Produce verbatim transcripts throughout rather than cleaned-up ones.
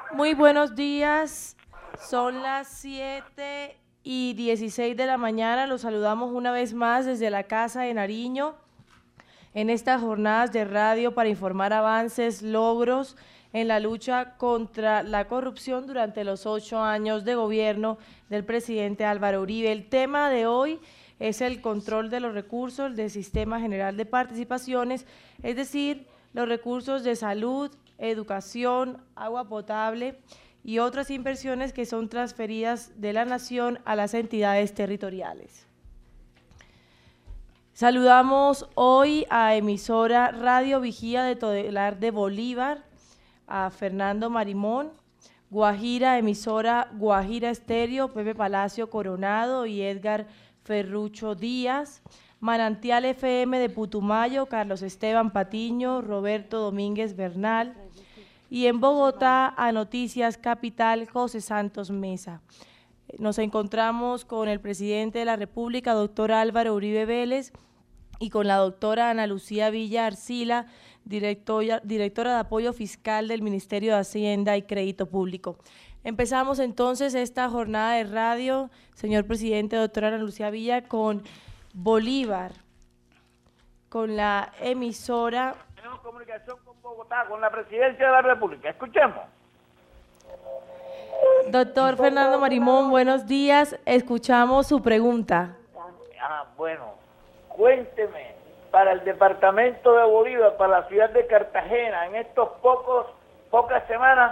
Muy buenos días, son las siete y dieciséis de la mañana, los saludamos una vez más desde la Casa de Nariño en estas jornadas de radio para informar avances, logros en la lucha contra la corrupción durante los ocho años de gobierno del presidente Álvaro Uribe. El tema de hoy es el control de los recursos del Sistema General de Participaciones, es decir, los recursos de salud, educación, agua potable y otras inversiones que son transferidas de la nación a las entidades territoriales. Saludamos hoy a emisora Radio Vigía de Todelar de Bolívar, a Fernando Marimón, Guajira, emisora Guajira Estéreo, Pepe Palacio Coronado y Edgar Ferrucho Díaz, Manantial F M de Putumayo, Carlos Esteban Patiño, Roberto Domínguez Bernal, y en Bogotá a Noticias Capital, José Santos Mesa. Nos encontramos con el presidente de la República, doctor Álvaro Uribe Vélez, y con la doctora Ana Lucía Villa Arcila, directora, directora de Apoyo Fiscal del Ministerio de Hacienda y Crédito Público. Empezamos entonces esta jornada de radio, señor presidente, doctora Ana Lucía Villa, con Bolívar, con la emisora. Tenemos comunicación con Bogotá, con la presidencia de la República. Escuchemos. Doctor Fernando Marimón, buenos días. Escuchamos su pregunta. Ah, bueno, cuénteme, para el departamento de Bolívar, para la ciudad de Cartagena, en estos pocos, pocas semanas,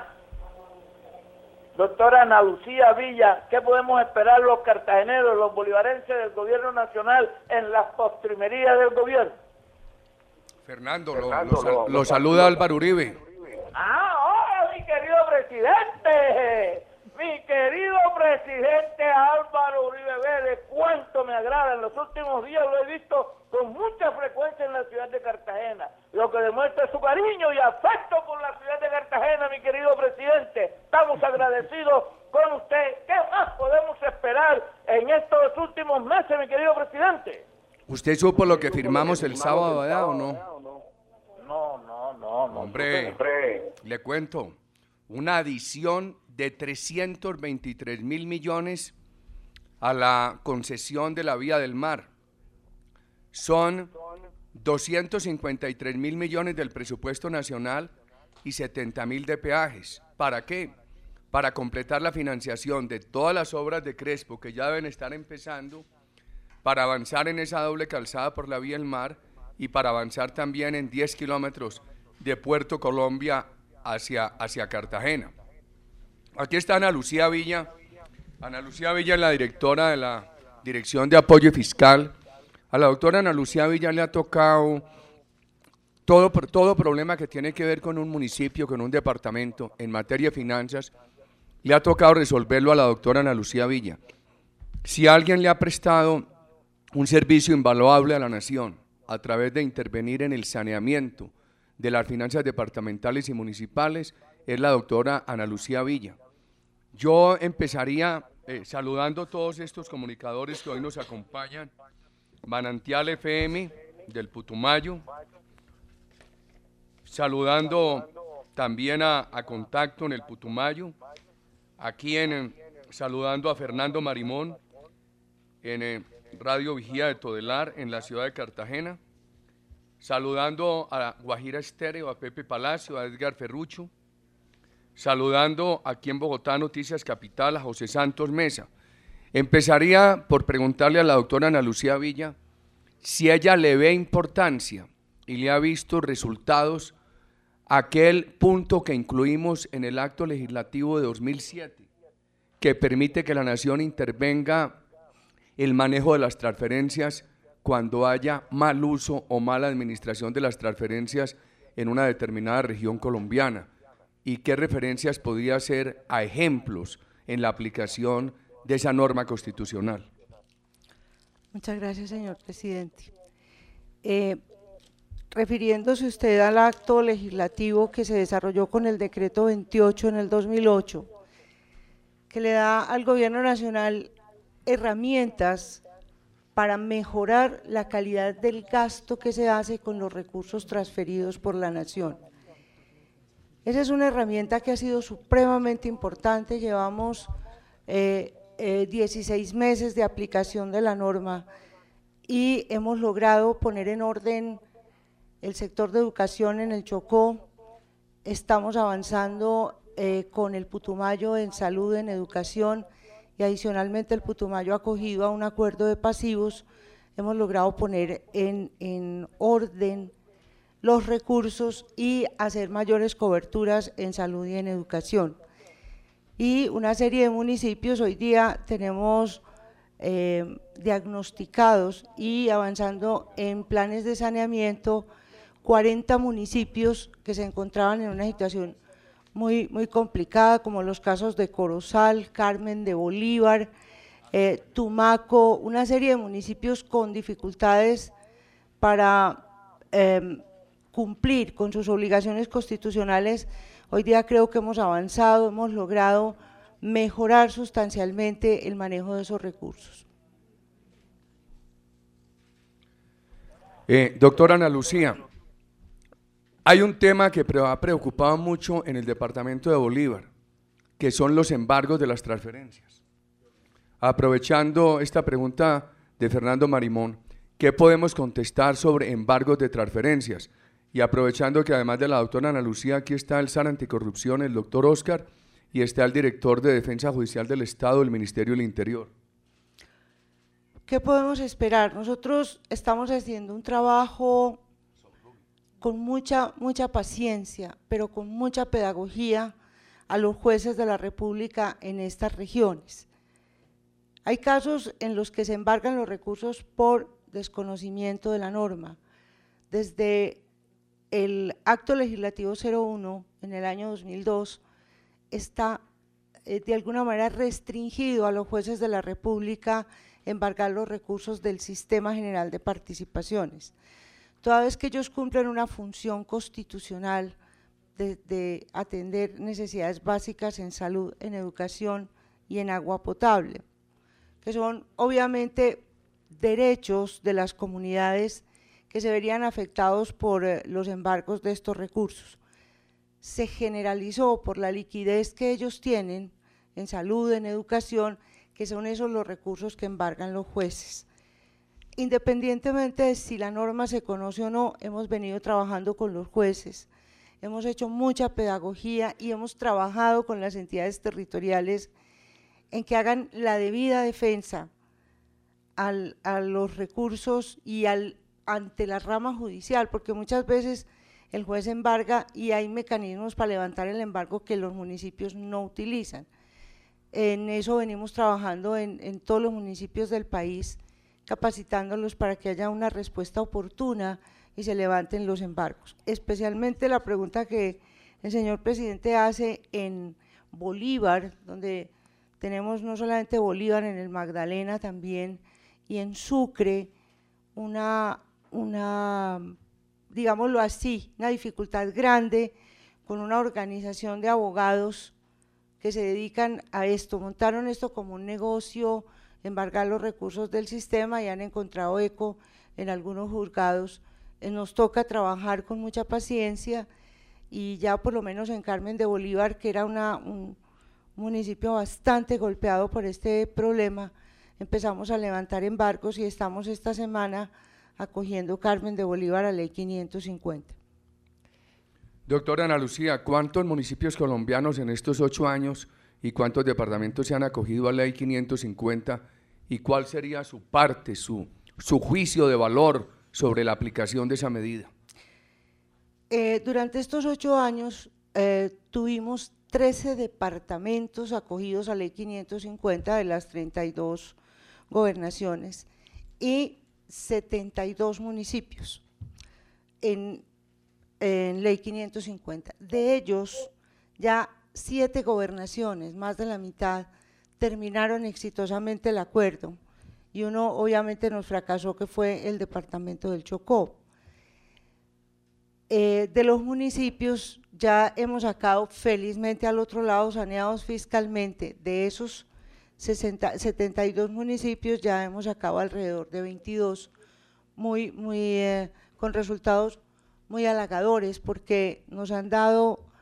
doctora Ana Lucía Villa, ¿qué podemos esperar los cartageneros, los bolivarenses del gobierno nacional en las postrimerías del gobierno? Fernando, lo, lo, lo, lo saluda Álvaro Uribe. Ah, hola, mi querido presidente, mi querido presidente Álvaro Uribe Vélez, cuánto me agrada, en los últimos días lo he visto con mucha frecuencia en la ciudad de Cartagena, lo que demuestra su cariño y afecto por la ciudad de Cartagena, mi querido presidente. Estamos agradecidos con usted. ¿Qué más podemos esperar en estos últimos meses, mi querido presidente? ¿Usted supo lo que firmamos el sábado, ¿verdad, o no? No, no, no, no. Hombre, hombre, le cuento, una adición de trescientos veintitrés mil millones a la concesión de la vía del mar. Son doscientos cincuenta y tres mil millones del presupuesto nacional y setenta mil de peajes. ¿Para qué? Para completar la financiación de todas las obras de Crespo que ya deben estar empezando, para avanzar en esa doble calzada por la vía del mar y para avanzar también en diez kilómetros de Puerto Colombia hacia, hacia Cartagena. Aquí está Ana Lucía Villa. Ana Lucía Villa es la directora de la Dirección de Apoyo Fiscal. A la doctora Ana Lucía Villa le ha tocado todo, todo problema que tiene que ver con un municipio, con un departamento en materia de finanzas, le ha tocado resolverlo a la doctora Ana Lucía Villa. Si alguien le ha prestado un servicio invaluable a la nación a través de intervenir en el saneamiento de las finanzas departamentales y municipales, es la doctora Ana Lucía Villa. Yo empezaría eh, saludando a todos estos comunicadores que hoy nos acompañan. Manantial F M del Putumayo, saludando también a, a Contacto en el Putumayo, aquí en, saludando a Fernando Marimón en eh, Radio Vigía de Todelar en la ciudad de Cartagena, saludando a Guajira Estéreo, a Pepe Palacio, a Edgar Ferrucho, saludando aquí en Bogotá Noticias Capital a José Santos Mesa. Empezaría por preguntarle a la doctora Ana Lucía Villa si ella le ve importancia y le ha visto resultados a aquel punto que incluimos en el acto legislativo de dos mil siete, que permite que la nación intervenga el manejo de las transferencias cuando haya mal uso o mala administración de las transferencias en una determinada región colombiana, y qué referencias podría hacer a ejemplos en la aplicación de esa norma constitucional. Muchas gracias, señor presidente. Eh, refiriéndose usted al acto legislativo que se desarrolló con el decreto veintiocho en el dos mil ocho, que le da al gobierno nacional herramientas para mejorar la calidad del gasto que se hace con los recursos transferidos por la nación. Esa es una herramienta que ha sido supremamente importante, llevamos eh, eh, dieciséis meses de aplicación de la norma y hemos logrado poner en orden el sector de educación en el Chocó. Estamos avanzando eh, con el Putumayo en salud, en educación, y adicionalmente el Putumayo ha acogido a un acuerdo de pasivos. Hemos logrado poner en, en orden los recursos y hacer mayores coberturas en salud y en educación. Y una serie de municipios, hoy día tenemos eh, diagnosticados y avanzando en planes de saneamiento cuarenta municipios que se encontraban en una situación muy, muy complicada, como los casos de Corozal, Carmen de Bolívar, eh, Tumaco, una serie de municipios con dificultades para eh, cumplir con sus obligaciones constitucionales. Hoy día creo que hemos avanzado, hemos logrado mejorar sustancialmente el manejo de esos recursos. Eh, doctora Ana Lucía, hay un tema que ha preocupado mucho en el departamento de Bolívar, que son los embargos de las transferencias. Aprovechando esta pregunta de Fernando Marimón, ¿qué podemos contestar sobre embargos de transferencias? Y aprovechando que además de la doctora Ana Lucía, aquí está el S A R Anticorrupción, el doctor Oscar, y está el director de Defensa Judicial del Estado del Ministerio del Interior. ¿Qué podemos esperar? Nosotros estamos haciendo un trabajo con mucha, mucha paciencia, pero con mucha pedagogía a los jueces de la República en estas regiones. Hay casos en los que se embargan los recursos por desconocimiento de la norma. Desde el acto legislativo cero uno en el año dos mil dos está eh, de alguna manera restringido a los jueces de la República embargar los recursos del Sistema General de Participaciones. Toda vez que ellos cumplen una función constitucional de, de atender necesidades básicas en salud, en educación y en agua potable, que son obviamente derechos de las comunidades que se verían afectados por eh, los embargos de estos recursos. Se generalizó por la liquidez que ellos tienen en salud, en educación, que son esos los recursos que embargan los jueces. Independientemente de si la norma se conoce o no, hemos venido trabajando con los jueces, hemos hecho mucha pedagogía y hemos trabajado con las entidades territoriales en que hagan la debida defensa al, a los recursos y al, ante la rama judicial, porque muchas veces el juez embarga y hay mecanismos para levantar el embargo que los municipios no utilizan. En eso venimos trabajando en, en todos los municipios del país, capacitándolos para que haya una respuesta oportuna y se levanten los embargos. Especialmente la pregunta que el señor presidente hace en Bolívar, donde tenemos no solamente Bolívar, en el Magdalena también, y en Sucre, una, una, digámoslo así, una dificultad grande con una organización de abogados que se dedican a esto, montaron esto como un negocio, embargar los recursos del sistema y han encontrado eco en algunos juzgados. Eh, nos toca trabajar con mucha paciencia y ya por lo menos en Carmen de Bolívar, que era una, un municipio bastante golpeado por este problema, empezamos a levantar embargos y estamos esta semana acogiendo Carmen de Bolívar a Ley quinientos cincuenta. Doctora Ana Lucía, ¿cuántos municipios colombianos en estos ocho años y cuántos departamentos se han acogido a Ley quinientos cincuenta y cuál sería su parte, su, su juicio de valor sobre la aplicación de esa medida? Eh, durante estos ocho años eh, tuvimos trece departamentos acogidos a Ley quinientos cincuenta de las treinta y dos gobernaciones y setenta y dos municipios en, en Ley quinientos cincuenta. De ellos, ya siete gobernaciones, más de la mitad, terminaron exitosamente el acuerdo y uno obviamente nos fracasó, que fue el departamento del Chocó. Eh, de los municipios ya hemos sacado felizmente al otro lado saneados fiscalmente. De esos sesenta, setenta y dos municipios ya hemos sacado alrededor de veintidós, muy, muy, eh, con resultados muy halagadores, porque nos han dado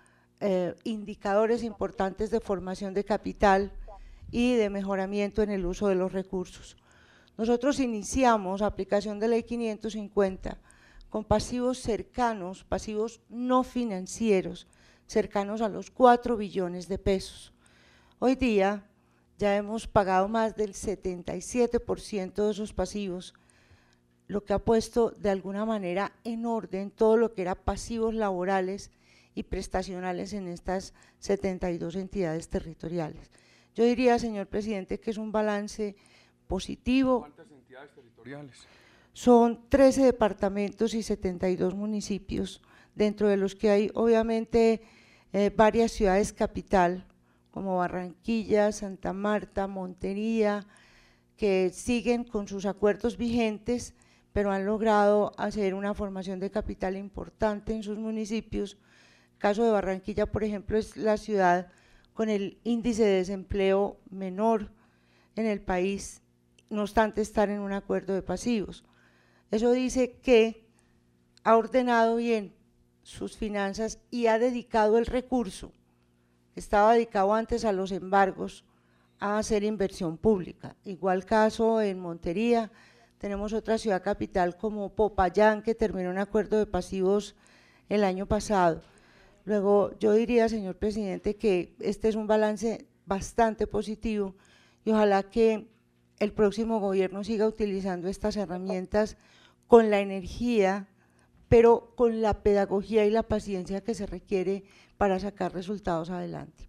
eh, indicadores importantes de formación de capital y de mejoramiento en el uso de los recursos. Nosotros iniciamos aplicación de ley quinientos cincuenta con pasivos cercanos, pasivos no financieros, cercanos a los cuatro billones de pesos. Hoy día ya hemos pagado más del setenta y siete por ciento de esos pasivos, lo que ha puesto de alguna manera en orden todo lo que era pasivos laborales y prestacionales en estas setenta y dos entidades territoriales. Yo diría, señor presidente, que es un balance positivo. ¿Cuántas entidades territoriales? Son trece departamentos y setenta y dos municipios, dentro de los que hay obviamente eh, varias ciudades capital, como Barranquilla, Santa Marta, Montería, que siguen con sus acuerdos vigentes, pero han logrado hacer una formación de capital importante en sus municipios. El caso de Barranquilla, por ejemplo, es la ciudad con el índice de desempleo menor en el país, no obstante estar en un acuerdo de pasivos. Eso dice que ha ordenado bien sus finanzas y ha dedicado el recurso, estaba dedicado antes a los embargos, a hacer inversión pública. Igual caso en Montería, tenemos otra ciudad capital como Popayán, que terminó un acuerdo de pasivos el año pasado. Luego, yo diría, señor presidente, que este es un balance bastante positivo y ojalá que el próximo gobierno siga utilizando estas herramientas con la energía, pero con la pedagogía y la paciencia que se requiere para sacar resultados adelante.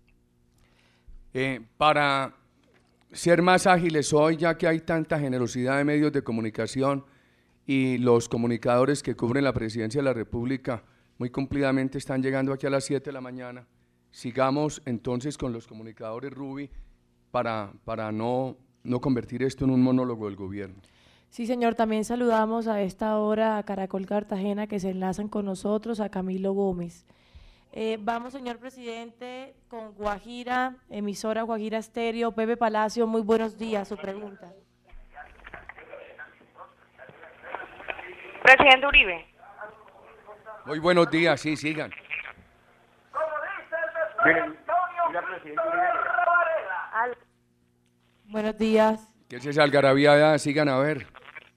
Eh, para ser más ágiles hoy, ya que hay tanta generosidad de medios de comunicación y los comunicadores que cubren la Presidencia de la República muy cumplidamente están llegando aquí a las siete de la mañana, sigamos entonces con los comunicadores, Ruby, para, para no, no convertir esto en un monólogo del gobierno. Sí, señor, también saludamos a esta hora a Caracol Cartagena, que se enlazan con nosotros, a Camilo Gómez. Eh, vamos, señor presidente, con Guajira, emisora Guajira Estéreo. Pepe Palacio, muy buenos días, su pregunta. Presidente Uribe. Muy buenos días, sí, sigan. Como dice el doctor Antonio Víctor Varela. Buenos días. Que se algarabía ya, sigan a ver.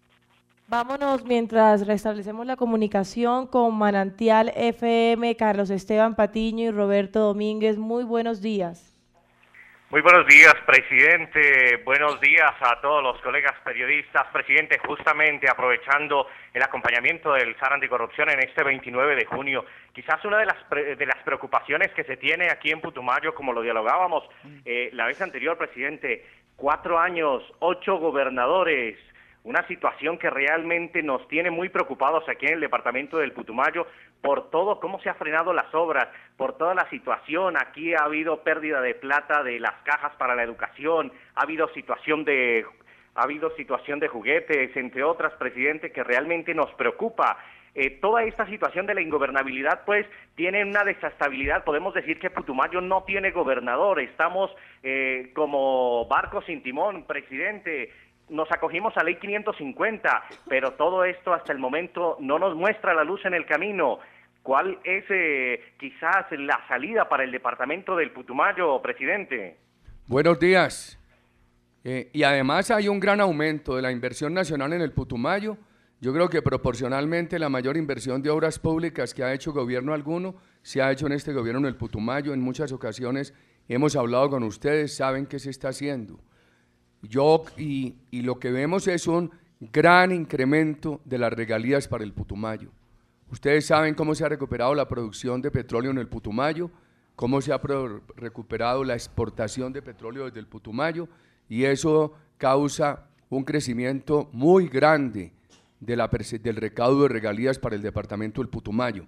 Vámonos mientras restablecemos la comunicación con Manantial F M, Carlos Esteban Patiño y Roberto Domínguez. Muy buenos días. Muy buenos días, presidente. Buenos días a todos los colegas periodistas. Presidente, justamente aprovechando el acompañamiento del S A R Anticorrupción en este veintinueve de junio, quizás una de las pre de las preocupaciones que se tiene aquí en Putumayo, como lo dialogábamos eh, la vez anterior, presidente, cuatro años, ocho gobernadores, una situación que realmente nos tiene muy preocupados aquí en el departamento del Putumayo por todo cómo se han frenado las obras, por toda la situación. Aquí ha habido pérdida de plata de las cajas para la educación, ha habido situación de ha habido situación de juguetes, entre otras, presidente, que realmente nos preocupa. Eh, toda esta situación de la ingobernabilidad, pues, tiene una desestabilidad. Podemos decir que Putumayo no tiene gobernador, estamos eh, como barco sin timón, presidente. Nos acogimos a ley quinientos cincuenta, pero todo esto hasta el momento no nos muestra la luz en el camino. ¿Cuál es eh, quizás la salida para el departamento del Putumayo, presidente? Buenos días. Eh, y además hay un gran aumento de la inversión nacional en el Putumayo. Yo creo que proporcionalmente la mayor inversión de obras públicas que ha hecho gobierno alguno se ha hecho en este gobierno en el Putumayo. En muchas ocasiones hemos hablado con ustedes, saben qué se está haciendo. Yo, y, y lo que vemos es un gran incremento de las regalías para el Putumayo. Ustedes saben cómo se ha recuperado la producción de petróleo en el Putumayo, cómo se ha recuperado la exportación de petróleo desde el Putumayo, y eso causa un crecimiento muy grande de la, del recaudo de regalías para el departamento del Putumayo.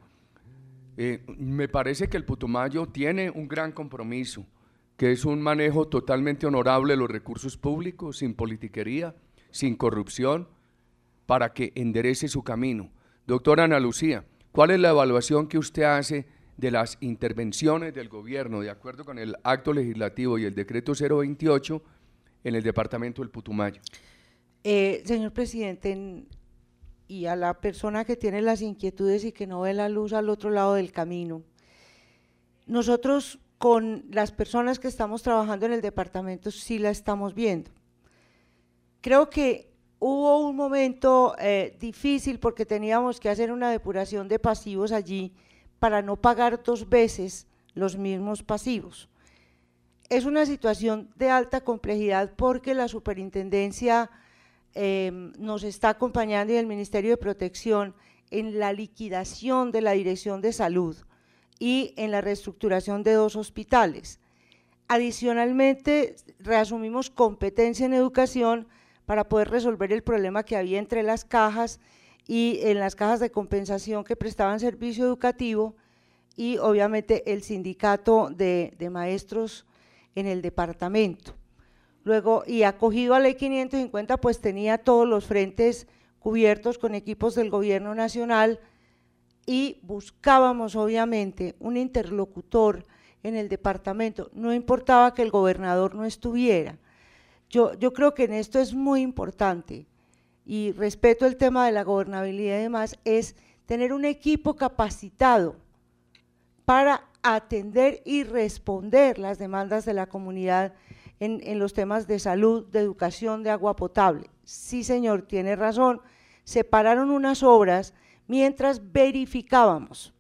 Eh, me parece que el Putumayo tiene un gran compromiso, que es un manejo totalmente honorable de los recursos públicos, sin politiquería, sin corrupción, para que enderece su camino. Doctora Ana Lucía, ¿cuál es la evaluación que usted hace de las intervenciones del gobierno, de acuerdo con el acto legislativo y el decreto cero veintiocho, en el departamento del Putumayo? Eh, señor presidente, en, y a la persona que tiene las inquietudes y que no ve la luz al otro lado del camino, nosotros con las personas que estamos trabajando en el departamento sí la estamos viendo. Creo que hubo un momento eh, difícil porque teníamos que hacer una depuración de pasivos allí para no pagar dos veces los mismos pasivos. Es una situación de alta complejidad porque la superintendencia eh, nos está acompañando y el Ministerio de Protección en la liquidación de la Dirección de Salud y en la reestructuración de dos hospitales. Adicionalmente, reasumimos competencia en educación para poder resolver el problema que había entre las cajas y en las cajas de compensación que prestaban servicio educativo y obviamente el sindicato de, de maestros en el departamento. Luego, y acogido a ley quinientos cincuenta, pues tenía todos los frentes cubiertos con equipos del gobierno nacional y buscábamos obviamente un interlocutor en el departamento, no importaba que el gobernador no estuviera. Yo, yo creo que en esto es muy importante y respeto el tema de la gobernabilidad y demás, es tener un equipo capacitado para atender y responder las demandas de la comunidad en, en los temas de salud, de educación, de agua potable. Sí, señor, tiene razón, se pararon unas obras mientras verificábamos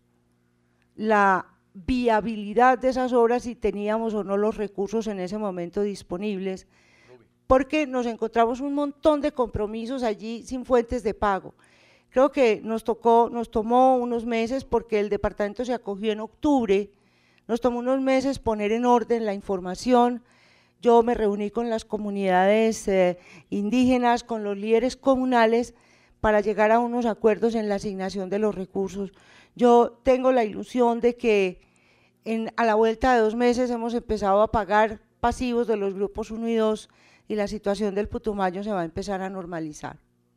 la viabilidad de esas obras y teníamos o no los recursos en ese momento disponibles, porque nos encontramos un montón de compromisos allí sin fuentes de pago. Creo que nos tocó, nos tomó unos meses porque el departamento se acogió en octubre, nos tomó unos meses poner en orden la información. Yo me reuní con las comunidades eh, indígenas, con los líderes comunales para llegar a unos acuerdos en la asignación de los recursos. Yo tengo la ilusión de que en, a la vuelta de dos meses hemos empezado a pagar pasivos de los grupos uno y dos y la situación del Putumayo se va a empezar a normalizar.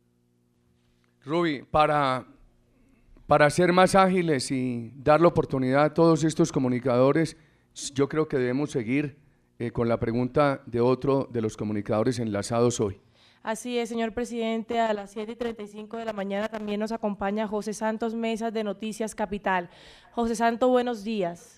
Ruby, para, para ser más ágiles y dar la oportunidad a todos estos comunicadores, yo creo que debemos seguir eh, con la pregunta de otro de los comunicadores enlazados hoy. Así es, señor presidente, a las siete y treinta y cinco de la mañana también nos acompaña José Santos Mesas de Noticias Capital. José Santos, buenos días.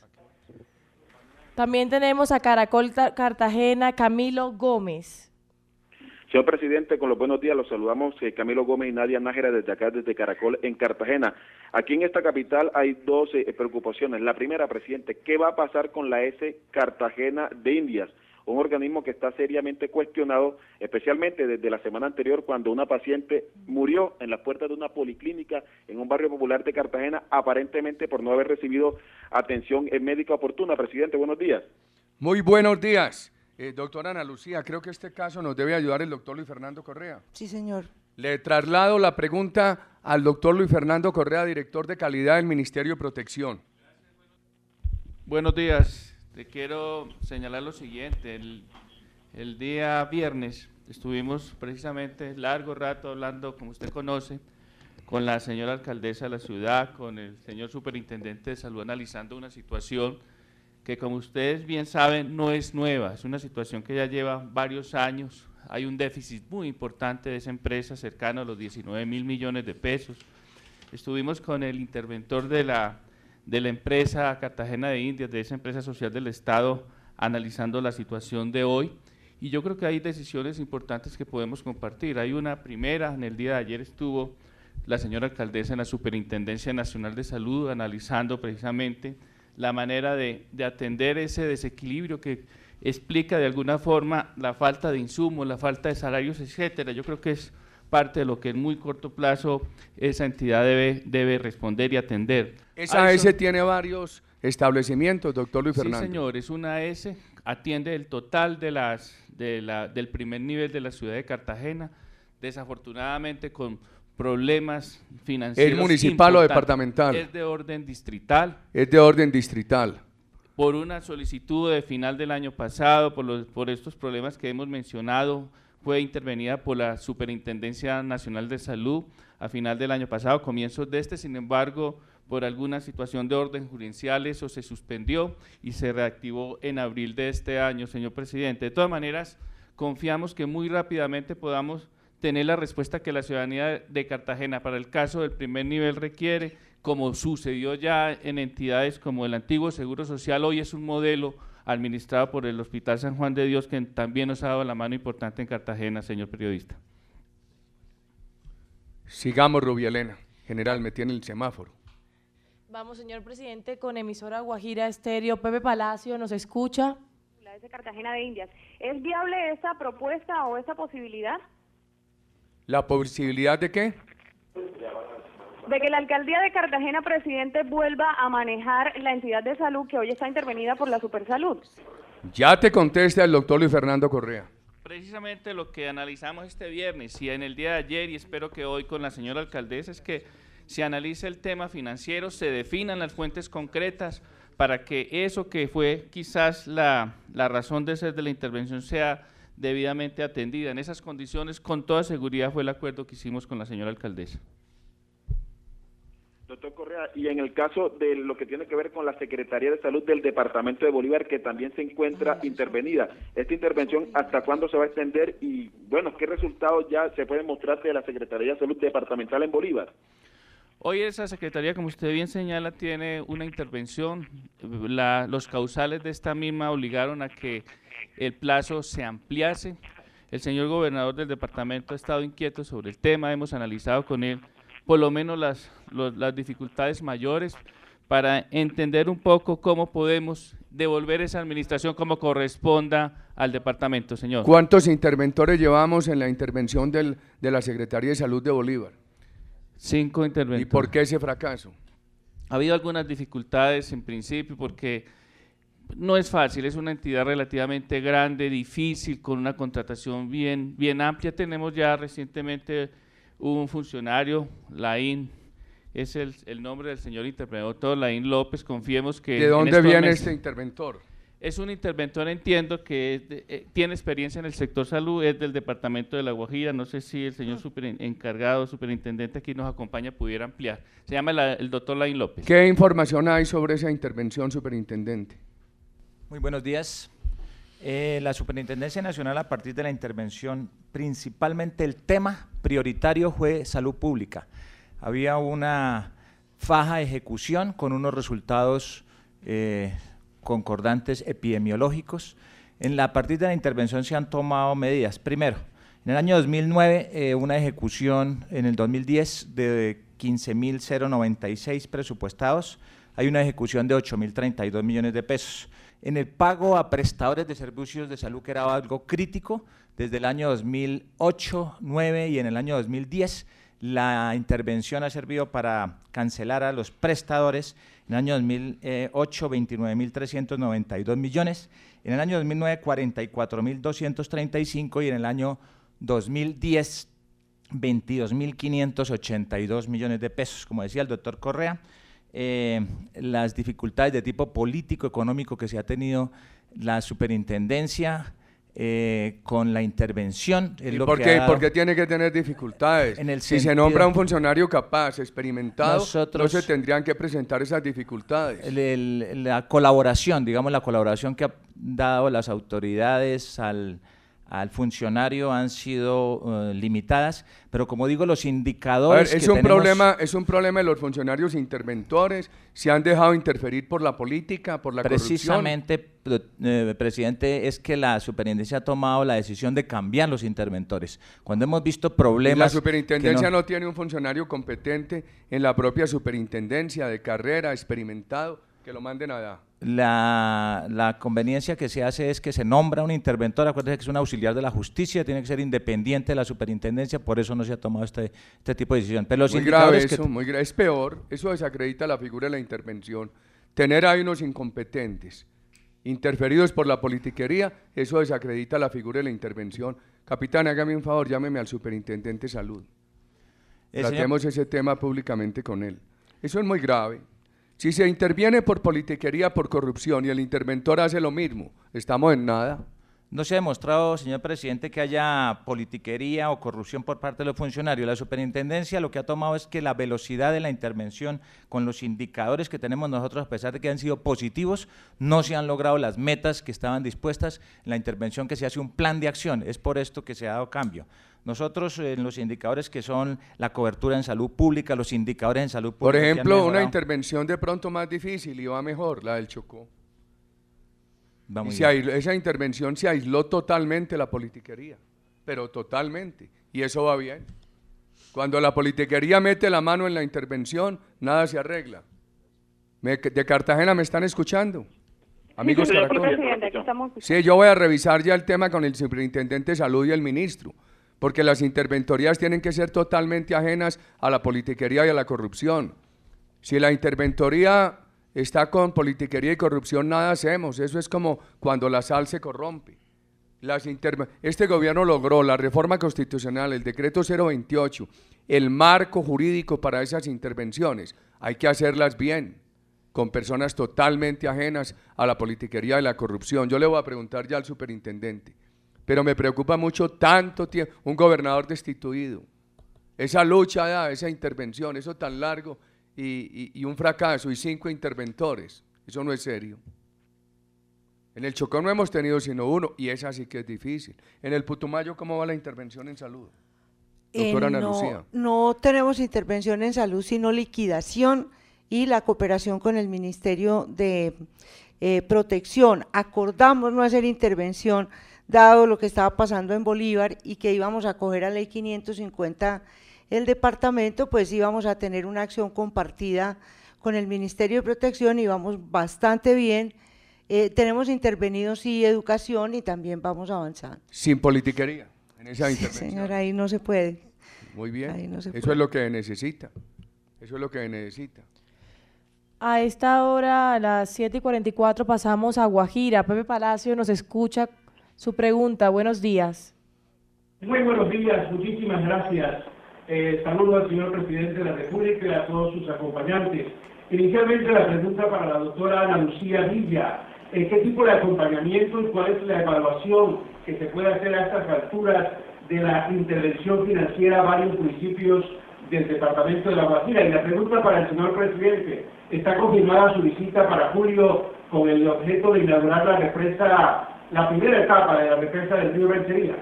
También tenemos a Caracol Cartagena, Camilo Gómez. Señor presidente, con los buenos días, los saludamos eh, Camilo Gómez y Nadia Nájera desde acá, desde Caracol en Cartagena. Aquí en esta capital hay dos eh, preocupaciones. La primera, presidente, ¿qué va a pasar con la S Cartagena de Indias? Un organismo que está seriamente cuestionado, especialmente desde la semana anterior cuando una paciente murió en las puertas de una policlínica en un barrio popular de Cartagena, aparentemente por no haber recibido atención médica oportuna. Presidente, buenos días. Muy buenos días. Eh, doctora Ana Lucía, creo que este caso nos debe ayudar el doctor Luis Fernando Correa. Sí, señor. Le traslado la pregunta al doctor Luis Fernando Correa, director de calidad del Ministerio de Protección. Buenos días. Te quiero señalar lo siguiente. El, el día viernes estuvimos precisamente largo rato hablando, como usted conoce, con la señora alcaldesa de la ciudad, con el señor superintendente de salud, analizando una situación que, como ustedes bien saben, no es nueva, es una situación que ya lleva varios años. Hay un déficit muy importante de esa empresa, cercano a los diecinueve mil millones de pesos. Estuvimos con el interventor de la, de la empresa Cartagena de Indias, de esa empresa social del Estado, analizando la situación de hoy, y yo creo que hay decisiones importantes que podemos compartir. Hay una primera, en el día de ayer estuvo la señora alcaldesa en la Superintendencia Nacional de Salud, analizando precisamente la manera de, de atender ese desequilibrio que explica de alguna forma la falta de insumos, la falta de salarios, etcétera. Yo creo que es parte de lo que en muy corto plazo esa entidad debe, debe responder y atender. Esa A S tiene varios establecimientos, doctor Luis Fernando. Sí, señor, es una A S, atiende el total de las, de la, del primer nivel de la ciudad de Cartagena, desafortunadamente con problemas financieros. ¿Es municipal o departamental? Es de orden distrital. Es de orden distrital. Por una solicitud de final del año pasado, por, los, por estos problemas que hemos mencionado, fue intervenida por la Superintendencia Nacional de Salud a final del año pasado, comienzos de este. Sin embargo, por alguna situación de orden judicial, eso se suspendió y se reactivó en abril de este año, señor presidente. De todas maneras, confiamos que muy rápidamente podamos tener la respuesta que la ciudadanía de Cartagena para el caso del primer nivel requiere, como sucedió ya en entidades como el antiguo Seguro Social, hoy es un modelo administrado por el Hospital San Juan de Dios, que también nos ha dado la mano importante en Cartagena, señor periodista. Sigamos, Rubielena. General, me tiene el semáforo. Vamos, señor presidente, con emisora Guajira Estéreo. Pepe Palacio, ¿nos escucha? La de Cartagena de Indias. ¿Es viable esa propuesta o esa posibilidad? ¿La posibilidad de qué? De que la alcaldía de Cartagena, presidente, vuelva a manejar la entidad de salud que hoy está intervenida por la Supersalud. Ya te conteste al doctor Luis Fernando Correa. Precisamente lo que analizamos este viernes y en el día de ayer, y espero que hoy con la señora alcaldesa, es que se analice el tema financiero, se definan las fuentes concretas para que eso que fue quizás la, la razón de ser de la intervención sea debidamente atendida. En esas condiciones, con toda seguridad, fue el acuerdo que hicimos con la señora alcaldesa. Doctor Correa, y en el caso de lo que tiene que ver con la Secretaría de Salud del Departamento de Bolívar, que también se encuentra intervenida, ¿esta intervención hasta cuándo se va a extender? Y, bueno, ¿qué resultados ya se pueden mostrar de la Secretaría de Salud Departamental en Bolívar? Hoy esa Secretaría, como usted bien señala, tiene una intervención. La, los causales de esta misma obligaron a que el plazo se ampliase. El señor gobernador del departamento ha estado inquieto sobre el tema, hemos analizado con él por lo menos las, los, las dificultades mayores para entender un poco cómo podemos devolver esa administración como corresponda al departamento, señor. ¿Cuántos interventores llevamos en la intervención del, de la Secretaría de Salud de Bolívar? Cinco interventores. ¿Y por qué ese fracaso? Ha habido algunas dificultades en principio porque no es fácil, es una entidad relativamente grande, difícil, con una contratación bien, bien amplia. Tenemos ya recientemente un funcionario, Laín, es el, el nombre del señor interventor, Laín López, confiemos que… ¿De dónde viene meses, este interventor? Es un interventor, entiendo, que es de, eh, tiene experiencia en el sector salud, es del departamento de La Guajira, no sé si el señor super encargado, superintendente aquí nos acompaña, pudiera ampliar. Se llama la, el doctor Laín López. ¿Qué información hay sobre esa intervención, superintendente? Muy buenos días. Eh, la Superintendencia Nacional, a partir de la intervención, principalmente el tema prioritario fue salud pública. Había una faja de ejecución con unos resultados eh, concordantes epidemiológicos. En la, a partir de la intervención se han tomado medidas. Primero, en el año dos mil nueve, eh, una ejecución en el dos mil diez de quince mil noventa y seis presupuestados, hay una ejecución de ocho mil treinta y dos millones de pesos. En el pago a prestadores de servicios de salud, que era algo crítico, desde el año dos mil ocho, dos mil nueve y en el año dos mil diez, la intervención ha servido para cancelar a los prestadores. En el año dos mil ocho, veintinueve mil trescientos noventa y dos millones, en el año dos mil nueve, cuarenta y cuatro mil doscientos treinta y cinco y en el año dos mil diez, veintidós mil quinientos ochenta y dos millones de pesos. Como decía el doctor Correa, eh, las dificultades de tipo político, económico que se ha tenido la superintendencia eh, con la intervención. ¿Y por qué, por qué tiene que tener dificultades? En el si sentido, se nombra un funcionario capaz, experimentado, nosotros, no se tendrían que presentar esas dificultades. El, el, la colaboración, digamos, la colaboración que han dado las autoridades al al funcionario han sido uh, limitadas, pero como digo, los indicadores… A ver, es, que un tenemos, problema, es un problema de los funcionarios interventores, se han dejado interferir por la política, por la precisamente, corrupción. Precisamente, eh, presidente, es que la superintendencia ha tomado la decisión de cambiar los interventores. Cuando hemos visto problemas… Y la superintendencia no, no tiene un funcionario competente en la propia superintendencia, de carrera, experimentado, que lo manden allá. La, la conveniencia que se hace es que se nombra un interventor, acuérdense que es un auxiliar de la justicia, tiene que ser independiente de la superintendencia, por eso no se ha tomado este, este tipo de decisión. Pero los muy grave eso, que muy grave, es peor, eso desacredita la figura de la intervención. Tener ahí unos incompetentes, interferidos por la politiquería, eso desacredita la figura de la intervención. Capitán, hágame un favor, llámeme al superintendente de salud. Eh, Tratemos señor... ese tema públicamente con él. Eso es muy grave. Si se interviene por politiquería, por corrupción y el interventor hace lo mismo, estamos en nada. no se ha demostrado, señor presidente, que haya politiquería o corrupción por parte de los funcionarios. La superintendencia lo que ha tomado es que la velocidad de la intervención con los indicadores que tenemos nosotros, a pesar de que han sido positivos, no se han logrado las metas que estaban dispuestas en la intervención, que se hace un plan de acción. Es por esto que se ha dado cambio. Nosotros en los indicadores que son la cobertura en salud pública, los indicadores en salud pública… Por ejemplo, una intervención de pronto más difícil y va mejor, la del Chocó. Y se aisló, esa intervención se aisló totalmente la politiquería, pero totalmente, y eso va bien. Cuando la politiquería mete la mano en la intervención, nada se arregla. Me, de Cartagena me están escuchando, amigos sí, Caracol. presidente, aquí estamos. Sí, yo voy a revisar ya el tema con el superintendente de salud y el ministro, porque las interventorías tienen que ser totalmente ajenas a la politiquería y a la corrupción. Si la interventoría está con politiquería y corrupción, nada hacemos. Eso es como cuando la sal se corrompe. Las este gobierno logró la reforma constitucional, el decreto cero veintiocho, el marco jurídico para esas intervenciones. Hay que hacerlas bien, con personas totalmente ajenas a la politiquería y la corrupción. Yo le voy a preguntar ya al superintendente, pero me preocupa mucho tanto tiempo, un gobernador destituido, esa lucha, esa intervención, eso tan largo, Y, y, y un fracaso y cinco interventores, eso no es serio. En el Chocó no hemos tenido sino uno y esa sí que es difícil. En el Putumayo, ¿cómo va la intervención en salud? Doctora Eh, Ana no, Lucía. no tenemos intervención en salud, sino liquidación y la cooperación con el Ministerio de eh, Protección. Acordamos no hacer intervención, dado lo que estaba pasando en Bolívar y que íbamos a acoger a Ley quinientos cincuenta el departamento, pues íbamos a tener una acción compartida con el Ministerio de Protección y vamos bastante bien. Eh, tenemos intervenido sí educación y también vamos avanzando. Sin politiquería en esa Sí, intervención. señora, ahí no se puede. Muy bien, Ahí no se eso puede. es lo que necesita, eso es lo que necesita. A esta hora, a las siete y cuarenta y cuatro, pasamos a Guajira. Pepe Palacio nos escucha su pregunta. Buenos días. Muy buenos días, muchísimas gracias. Eh, saludo al señor presidente de la República y a todos sus acompañantes. Inicialmente la pregunta para la doctora Ana Lucía Villa. Eh, ¿Qué tipo de acompañamiento y cuál es la evaluación que se puede hacer a estas alturas de la intervención financiera a varios municipios del departamento de La Guajira? Y la pregunta para el señor presidente. ¿Está confirmada su visita para julio con el objeto de inaugurar la represa, la primera etapa de la represa del río Rentería?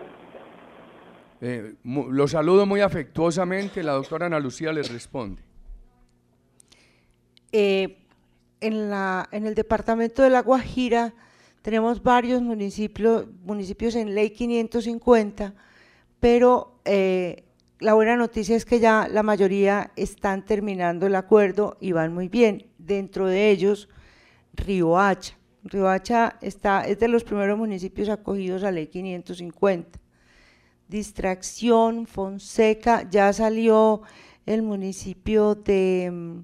Eh, mu, lo saludo muy afectuosamente, la doctora Ana Lucía les responde. Eh, en, la, en el departamento de La Guajira tenemos varios municipios, municipios en Ley quinientos cincuenta, pero eh, la buena noticia es que ya la mayoría están terminando el acuerdo y van muy bien. Dentro de ellos, Riohacha. Riohacha está, es de los primeros municipios acogidos a Ley quinientos cincuenta. Distracción, Fonseca, ya salió el municipio de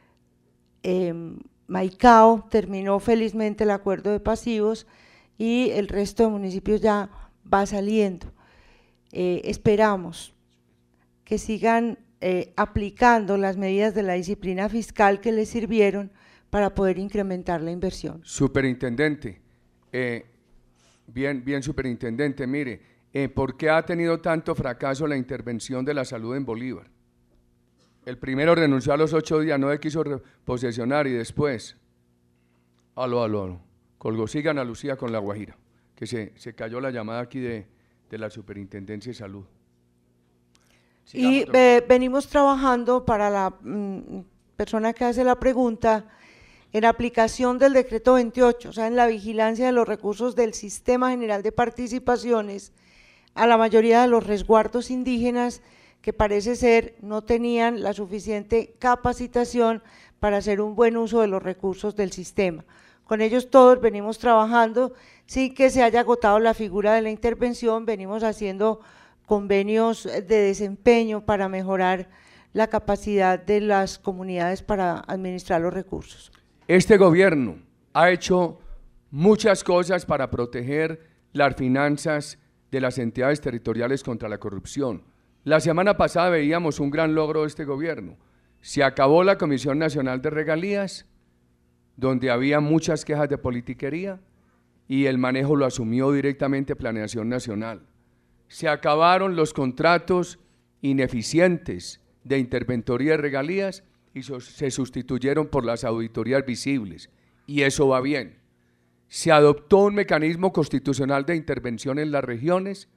eh, Maicao, terminó felizmente el acuerdo de pasivos y el resto de municipios ya va saliendo. Eh, esperamos que sigan eh, aplicando las medidas de la disciplina fiscal que les sirvieron para poder incrementar la inversión. Superintendente, eh, bien, bien superintendente, mire, Eh, ¿por qué ha tenido tanto fracaso la intervención de la salud en Bolívar? El primero renunció a los ocho días, no le quiso posesionar y después, aló, aló, aló, colgó, sigan a Lucía con La Guajira, que se, se cayó la llamada aquí de, de la Superintendencia de Salud. Sigamos, y eh, venimos trabajando para la mm, persona que hace la pregunta en aplicación del decreto veintiocho, o sea, en la vigilancia de los recursos del Sistema General de Participaciones a la mayoría de los resguardos indígenas que parece ser no tenían la suficiente capacitación para hacer un buen uso de los recursos del sistema. Con ellos todos venimos trabajando sin que se haya agotado la figura de la intervención, venimos haciendo convenios de desempeño para mejorar la capacidad de las comunidades para administrar los recursos. Este gobierno ha hecho muchas cosas para proteger las finanzas de las entidades territoriales contra la corrupción. La semana pasada veíamos un gran logro de este gobierno. Se acabó la Comisión Nacional de Regalías, donde había muchas quejas de politiquería, y el manejo lo asumió directamente Planeación Nacional. Se acabaron los contratos ineficientes de interventoría de regalías y se sustituyeron por las auditorías visibles, y eso va bien. Se adoptó un mecanismo constitucional de intervención en las regiones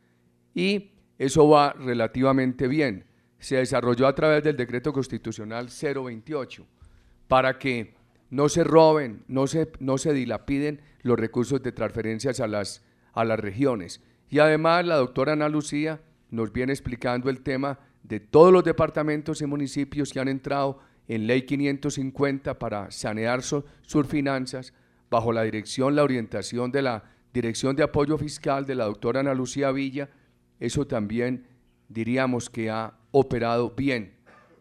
y eso va relativamente bien. Se desarrolló a través del decreto constitucional cero veintiocho para que no se roben, no se, no se dilapiden los recursos de transferencias a las, a las regiones. Y además la doctora Ana Lucía nos viene explicando el tema de todos los departamentos y municipios que han entrado en Ley quinientos cincuenta para sanear su, sus finanzas, bajo la dirección, la orientación de la Dirección de Apoyo Fiscal de la doctora Ana Lucía Villa. Eso también diríamos que ha operado bien.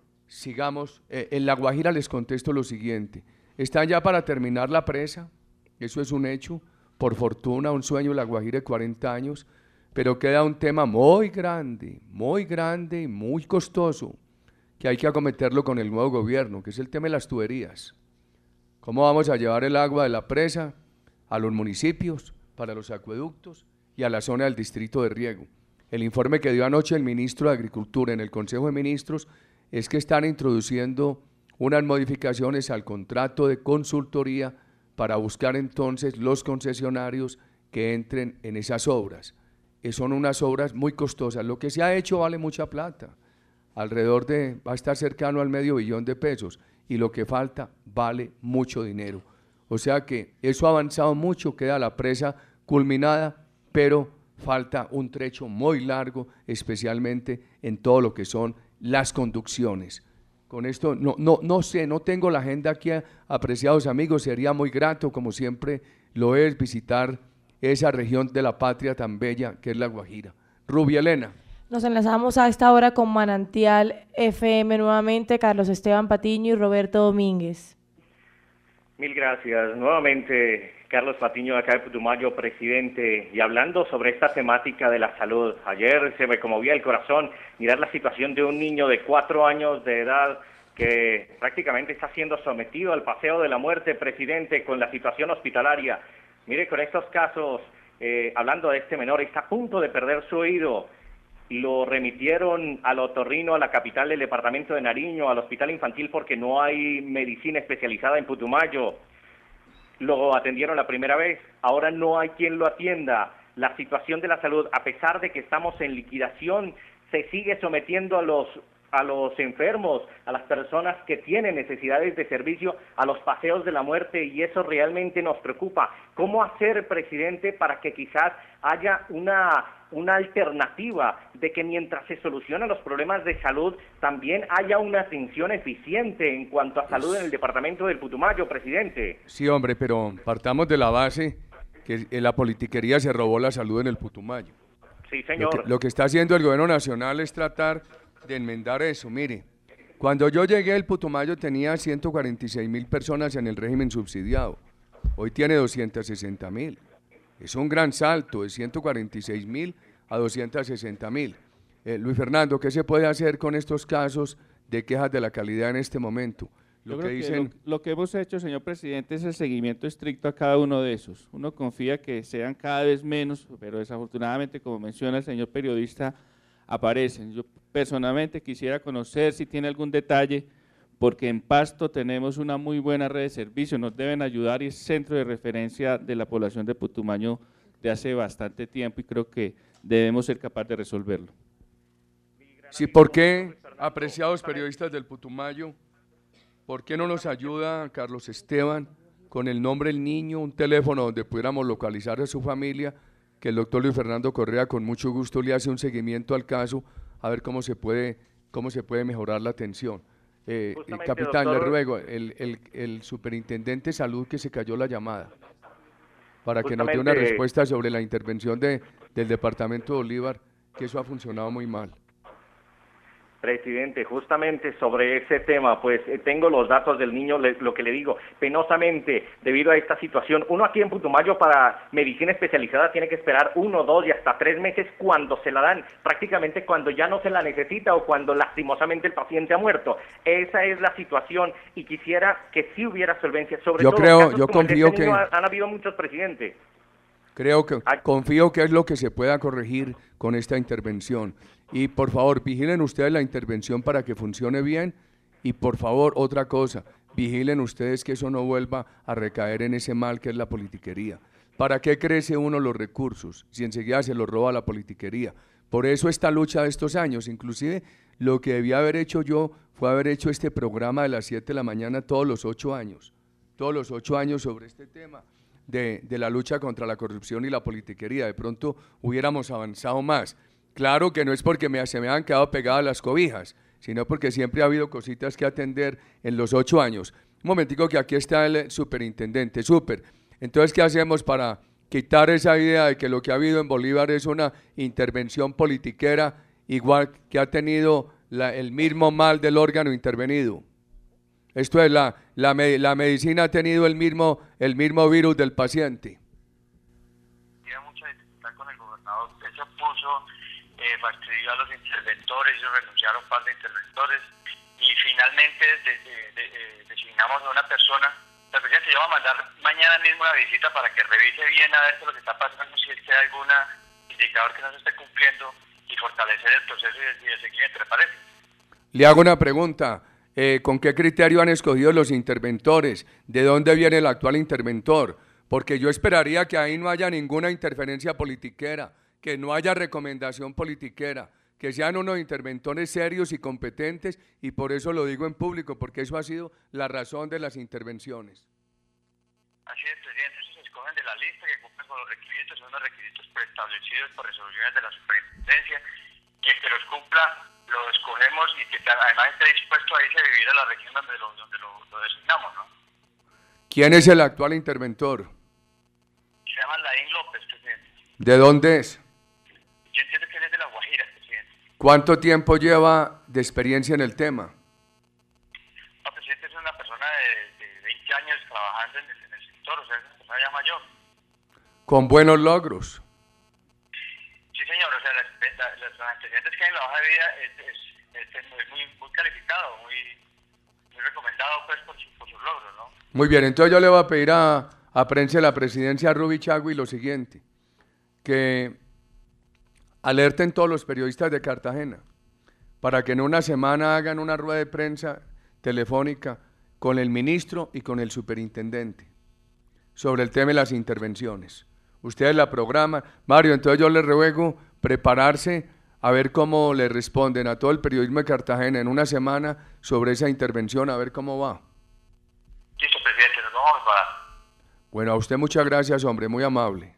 Sigamos, eh, en La Guajira les contesto lo siguiente, están ya para terminar la presa, eso es un hecho, por fortuna, un sueño de La Guajira de cuarenta años, pero queda un tema muy grande, muy grande y muy costoso, que hay que acometerlo con el nuevo gobierno, que es el tema de las tuberías. ¿Cómo vamos a llevar el agua de la presa a los municipios, para los acueductos y a la zona del distrito de riego? El informe que dio anoche el ministro de Agricultura en el Consejo de Ministros es que están introduciendo unas modificaciones al contrato de consultoría para buscar entonces los concesionarios que entren en esas obras. Eh, son unas obras muy costosas. Lo que se ha hecho vale mucha plata, alrededor de, va a estar cercano al medio billón de pesos, y lo que falta vale mucho dinero. O sea que eso ha avanzado mucho, queda la presa culminada, pero falta un trecho muy largo, especialmente en todo lo que son las conducciones. Con esto, no, no, no sé, no tengo la agenda aquí, apreciados amigos, sería muy grato, como siempre lo es, visitar esa región de la patria tan bella que es La Guajira. Rubia Elena. Nos enlazamos a esta hora con Manantial F M nuevamente, Carlos Esteban Patiño y Roberto Domínguez. Mil gracias. Nuevamente, Carlos Patiño, acá de Putumayo, presidente, y hablando sobre esta temática de la salud. Ayer se me conmovía el corazón mirar la situación de un niño de cuatro años de edad que prácticamente está siendo sometido al paseo de la muerte, presidente, con la situación hospitalaria. Mire, con estos casos, eh, hablando de este menor, está a punto de perder su oído. Lo remitieron al otorrino, a la capital del departamento de Nariño, al hospital infantil, porque no hay medicina especializada en Putumayo. Lo atendieron la primera vez, ahora no hay quien lo atienda. La situación de la salud, a pesar de que estamos en liquidación, se sigue sometiendo a los, a los enfermos, a las personas que tienen necesidades de servicio, a los paseos de la muerte, y eso realmente nos preocupa. ¿Cómo hacer, presidente, para que quizás haya una... una alternativa de que mientras se solucionan los problemas de salud, también haya una atención eficiente en cuanto a salud en el departamento del Putumayo, presidente? Sí, hombre, pero partamos de la base que la politiquería se robó la salud en el Putumayo. Sí, señor. Lo que, lo que está haciendo el gobierno nacional es tratar de enmendar eso. Mire, cuando yo llegué, el Putumayo tenía ciento cuarenta y seis mil personas en el régimen subsidiado. Hoy tiene doscientos sesenta mil. Es un gran salto de ciento cuarenta y seis mil a doscientos sesenta mil. Eh, Luis Fernando, ¿qué se puede hacer con estos casos de quejas de la calidad en este momento? Lo Yo que creo dicen... que lo, lo que hemos hecho, señor presidente, es el seguimiento estricto a cada uno de esos. Uno confía que sean cada vez menos, pero desafortunadamente, como menciona el señor periodista, aparecen. Yo personalmente quisiera conocer si tiene algún detalle, porque en Pasto tenemos una muy buena red de servicios, nos deben ayudar y es centro de referencia de la población de Putumayo de hace bastante tiempo, y creo que debemos ser capaces de resolverlo. Sí, ¿por qué, apreciados periodistas del Putumayo, por qué no nos ayuda Carlos Esteban con el nombre del niño, un teléfono donde pudiéramos localizar a su familia, que el doctor Luis Fernando Correa con mucho gusto le hace un seguimiento al caso, a ver cómo se puede, cómo se puede mejorar la atención? Eh, eh, capitán, doctor, le ruego, el, el, el superintendente de salud que se cayó la llamada, para que nos dé una respuesta sobre la intervención de, del departamento de Bolívar, que eso ha funcionado muy mal. Presidente, justamente sobre ese tema, pues eh, tengo los datos del niño, le, lo que le digo, penosamente, debido a esta situación, uno aquí en Putumayo para medicina especializada tiene que esperar uno, dos y hasta tres meses cuando se la dan, prácticamente cuando ya no se la necesita o cuando lastimosamente el paciente ha muerto. Esa es la situación y quisiera que sí hubiera solvencia, sobre yo todo creo, casos yo como confío este que niño, han habido muchos, presidentes. Creo que, confío que es lo que se pueda corregir con esta intervención. Y por favor, vigilen ustedes la intervención para que funcione bien. Y por favor, otra cosa, vigilen ustedes que eso no vuelva a recaer en ese mal que es la politiquería. ¿Para qué crece uno los recursos si enseguida se los roba la politiquería? Por eso esta lucha de estos años, inclusive lo que debía haber hecho yo fue haber hecho este programa de las siete de la mañana todos los ocho años, todos los ocho años sobre este tema de, de la lucha contra la corrupción y la politiquería. De pronto hubiéramos avanzado más. Claro que no es porque me, se me han quedado pegadas las cobijas, sino porque siempre ha habido cositas que atender en los ocho años. Un momentico que aquí está el superintendente, súper. Entonces, ¿qué hacemos para quitar esa idea de que lo que ha habido en Bolívar es una intervención politiquera igual que ha tenido la, el mismo mal del órgano intervenido? Esto es, la, la, la medicina ha tenido el mismo, el mismo virus del paciente. Tiene mucha dificultad con el gobernador, él se opuso, eh, fastidió a los interventores, ellos renunciaron un par de interventores y finalmente de, de, de, de, designamos a una persona. El presidente yo va a mandar mañana mismo una visita para que revise bien a ver qué es lo que está pasando, si es que hay algún indicador que no se esté cumpliendo y fortalecer el proceso y el, y el seguimiento, ¿le parece? Le hago una pregunta, eh, ¿con qué criterio han escogido los interventores? ¿De dónde viene el actual interventor? Porque yo esperaría que ahí no haya ninguna interferencia politiquera, que no haya recomendación politiquera, que sean unos interventores serios y competentes, y por eso lo digo en público, porque eso ha sido la razón de las intervenciones. Así es, presidente, esos se escogen de la lista que cumplen con los requisitos, son los requisitos preestablecidos por resoluciones de la superintendencia, y el que los cumpla lo escogemos y que además esté dispuesto a irse a vivir a la región donde lo, donde lo, lo designamos, ¿no? ¿Quién es el actual interventor? Se llama Laín López, presidente. ¿De dónde es? Yo entiendo que él es de La Guajira, presidente. ¿Cuánto tiempo lleva de experiencia en el tema? No, presidente, es una persona de, de veinte años trabajando en el, en el sector, o sea, es una persona ya mayor. ¿Con buenos logros? Sí, señor, o sea, las, las, los antecedentes que hay en la hoja de vida es, es, es, es muy, muy calificado, muy, muy recomendado pues por, su, por sus logros, ¿no? Muy bien, entonces yo le voy a pedir a, a prensa de la presidencia, a Ruby Chagui, lo siguiente, que alerten todos los periodistas de Cartagena para que en una semana hagan una rueda de prensa telefónica con el ministro y con el superintendente sobre el tema de las intervenciones. Ustedes la programan. Mario, entonces yo les ruego prepararse a ver cómo le responden a todo el periodismo de Cartagena en una semana sobre esa intervención, a ver cómo va. Listo, presidente, nos vamos a preparar. Bueno, a usted muchas gracias, hombre, muy amable.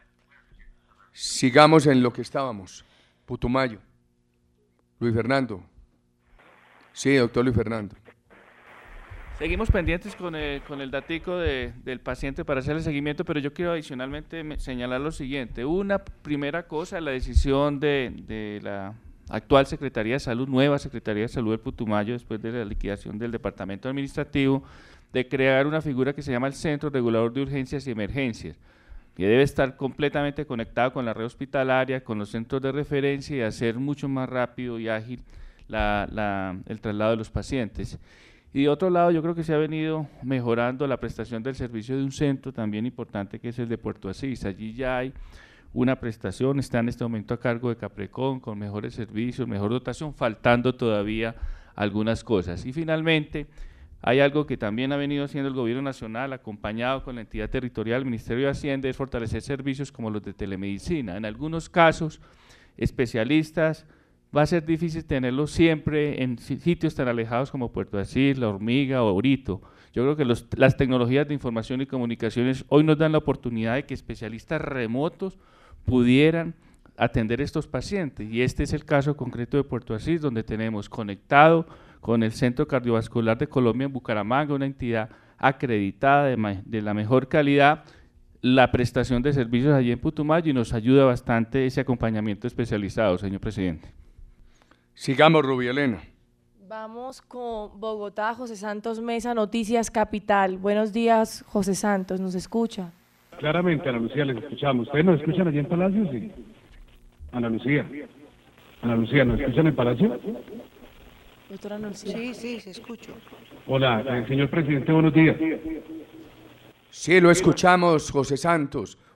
Sigamos en lo que estábamos. Putumayo. Luis Fernando. Sí, doctor Luis Fernando. Seguimos pendientes con el, con el datico de, del paciente para hacer el seguimiento, pero yo quiero adicionalmente señalar lo siguiente. Una primera cosa, la decisión de, de la actual Secretaría de Salud, nueva Secretaría de Salud del Putumayo, después de la liquidación del Departamento Administrativo, de crear una figura que se llama el Centro Regulador de Urgencias y Emergencias, que debe estar completamente conectado con la red hospitalaria, con los centros de referencia y hacer mucho más rápido y ágil la, la, el traslado de los pacientes. Y de otro lado, yo creo que se ha venido mejorando la prestación del servicio de un centro también importante, que es el de Puerto Asís. Allí ya hay una prestación, está en este momento a cargo de Caprecon, con mejores servicios, mejor dotación, faltando todavía algunas cosas. Y finalmente, hay algo que también ha venido haciendo el Gobierno Nacional, acompañado con la entidad territorial, el Ministerio de Hacienda, es fortalecer servicios como los de telemedicina. En algunos casos, especialistas, va a ser difícil tenerlos siempre en sitios tan alejados como Puerto Asís, La Hormiga o Orito. Yo creo que los, las tecnologías de información y comunicaciones hoy nos dan la oportunidad de que especialistas remotos pudieran atender estos pacientes, y este es el caso concreto de Puerto Asís, donde tenemos conectado con el Centro Cardiovascular de Colombia en Bucaramanga, una entidad acreditada de, de la mejor calidad, la prestación de servicios allí en Putumayo, y nos ayuda bastante ese acompañamiento especializado, señor presidente. Sigamos, Rubielena. Vamos con Bogotá, José Santos Mesa, Noticias Capital. Buenos días, José Santos, ¿nos escucha? Claramente, Ana Lucía, les escuchamos. ¿Ustedes nos escuchan allí en Palacio? Sí. Ana Lucía. Ana Lucía, ¿nos escuchan en Palacio? Doctora Ana Lucía. Sí, sí, se escucha. Hola, eh, señor presidente, buenos días. Sí, lo escuchamos, José Santos.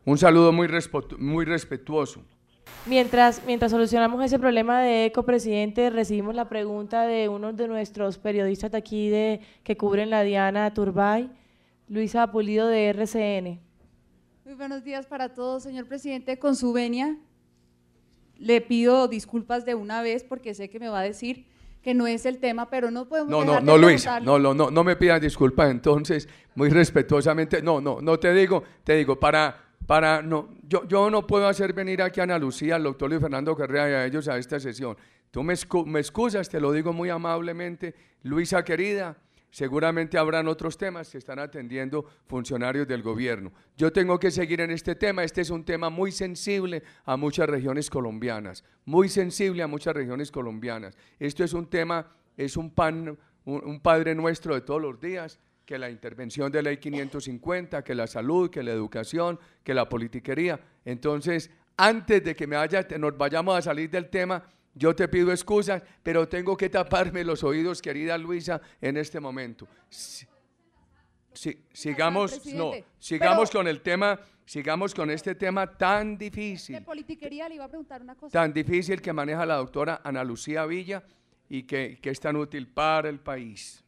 Un saludo muy, respetu muy respetuoso. Mientras, mientras solucionamos ese problema de eco, presidente, recibimos la pregunta de uno de nuestros periodistas de aquí de, que cubren la Diana Turbay, Luisa Pulido de R C N. Muy buenos días para todos, señor presidente. Con su venia, le pido disculpas de una vez porque sé que me va a decir que no es el tema, pero no podemos No, dejar no, de no, Luisa, preguntarle. no, no, no, no me pidas disculpas entonces, muy respetuosamente, no, no, no te digo, te digo, para, para, no, yo, yo no puedo hacer venir aquí a Ana Lucía, al doctor Luis Fernando Correa y a ellos a esta sesión. Tú me, excu me excusas, te lo digo muy amablemente, Luisa querida, seguramente habrán otros temas que están atendiendo funcionarios del gobierno. Yo tengo que seguir en este tema, este es un tema muy sensible a muchas regiones colombianas, muy sensible a muchas regiones colombianas. Esto es un tema, es un pan, un, un padre nuestro de todos los días, que la intervención de ley quinientos cincuenta, que la salud, que la educación, que la politiquería. Entonces, antes de que me vaya, nos vayamos a salir del tema, yo te pido excusas, pero tengo que taparme los oídos, querida Luisa, en este momento. Si, si, sigamos, no, sigamos con el tema, sigamos con este tema tan difícil. De politiquería le iba a preguntar una cosa. Tan difícil que maneja la doctora Ana Lucía Villa y que, que es tan útil para el país.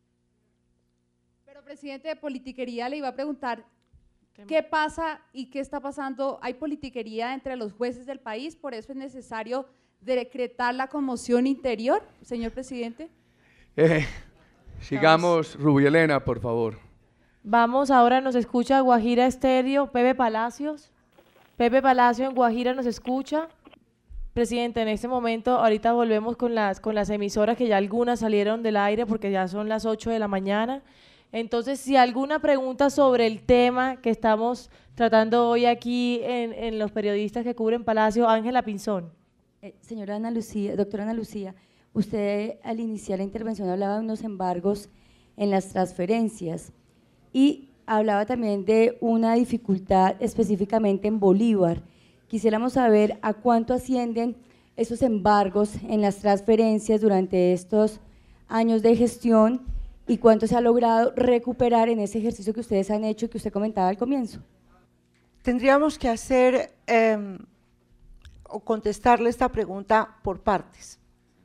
Pero, presidente, de politiquería le iba a preguntar qué pasa y qué está pasando. Hay politiquería entre los jueces del país, por eso es necesario decretar la conmoción interior, señor presidente. Eh, sigamos, Rubielena, por favor. Vamos, ahora nos escucha Guajira Estéreo, Pepe Palacios. Pepe Palacio en Guajira nos escucha. Presidente, en este momento, ahorita volvemos con las, con las emisoras que ya algunas salieron del aire porque ya son las ocho de la mañana. Entonces, si alguna pregunta sobre el tema que estamos tratando hoy aquí en, en los periodistas que cubren Palacio, Ángela Pinzón. Eh, señora Ana Lucía, doctora Ana Lucía, usted al iniciar la intervención hablaba de unos embargos en las transferencias y hablaba también de una dificultad específicamente en Bolívar. Quisiéramos saber a cuánto ascienden esos embargos en las transferencias durante estos años de gestión y cuánto se ha logrado recuperar en ese ejercicio que ustedes han hecho y que usted comentaba al comienzo. Tendríamos que hacer eh, o contestarle esta pregunta por partes.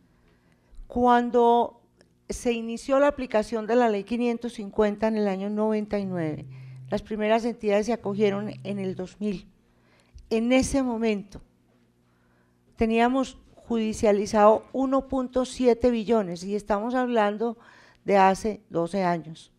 Cuando se inició la aplicación de la ley quinientos cincuenta en el año noventa y nueve, las primeras entidades se acogieron en el dos mil. En ese momento teníamos judicializado uno punto siete billones y estamos hablando de hace doce años.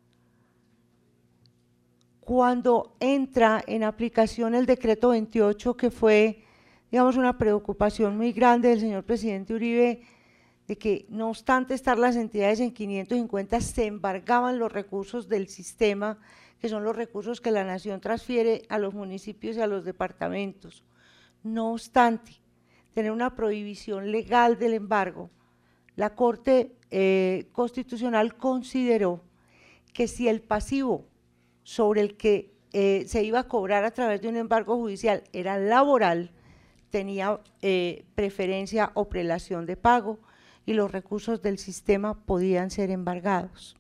Cuando entra en aplicación el decreto veintiocho, que fue, digamos, una preocupación muy grande del señor presidente Uribe, de que no obstante estar las entidades en quinientos cincuenta, se embargaban los recursos del sistema, que son los recursos que la nación transfiere a los municipios y a los departamentos. No obstante tener una prohibición legal del embargo, la Corte eh, Constitucional consideró que si el pasivo sobre el que eh, se iba a cobrar a través de un embargo judicial era laboral, tenía eh, preferencia o prelación de pago y los recursos del sistema podían ser embargados.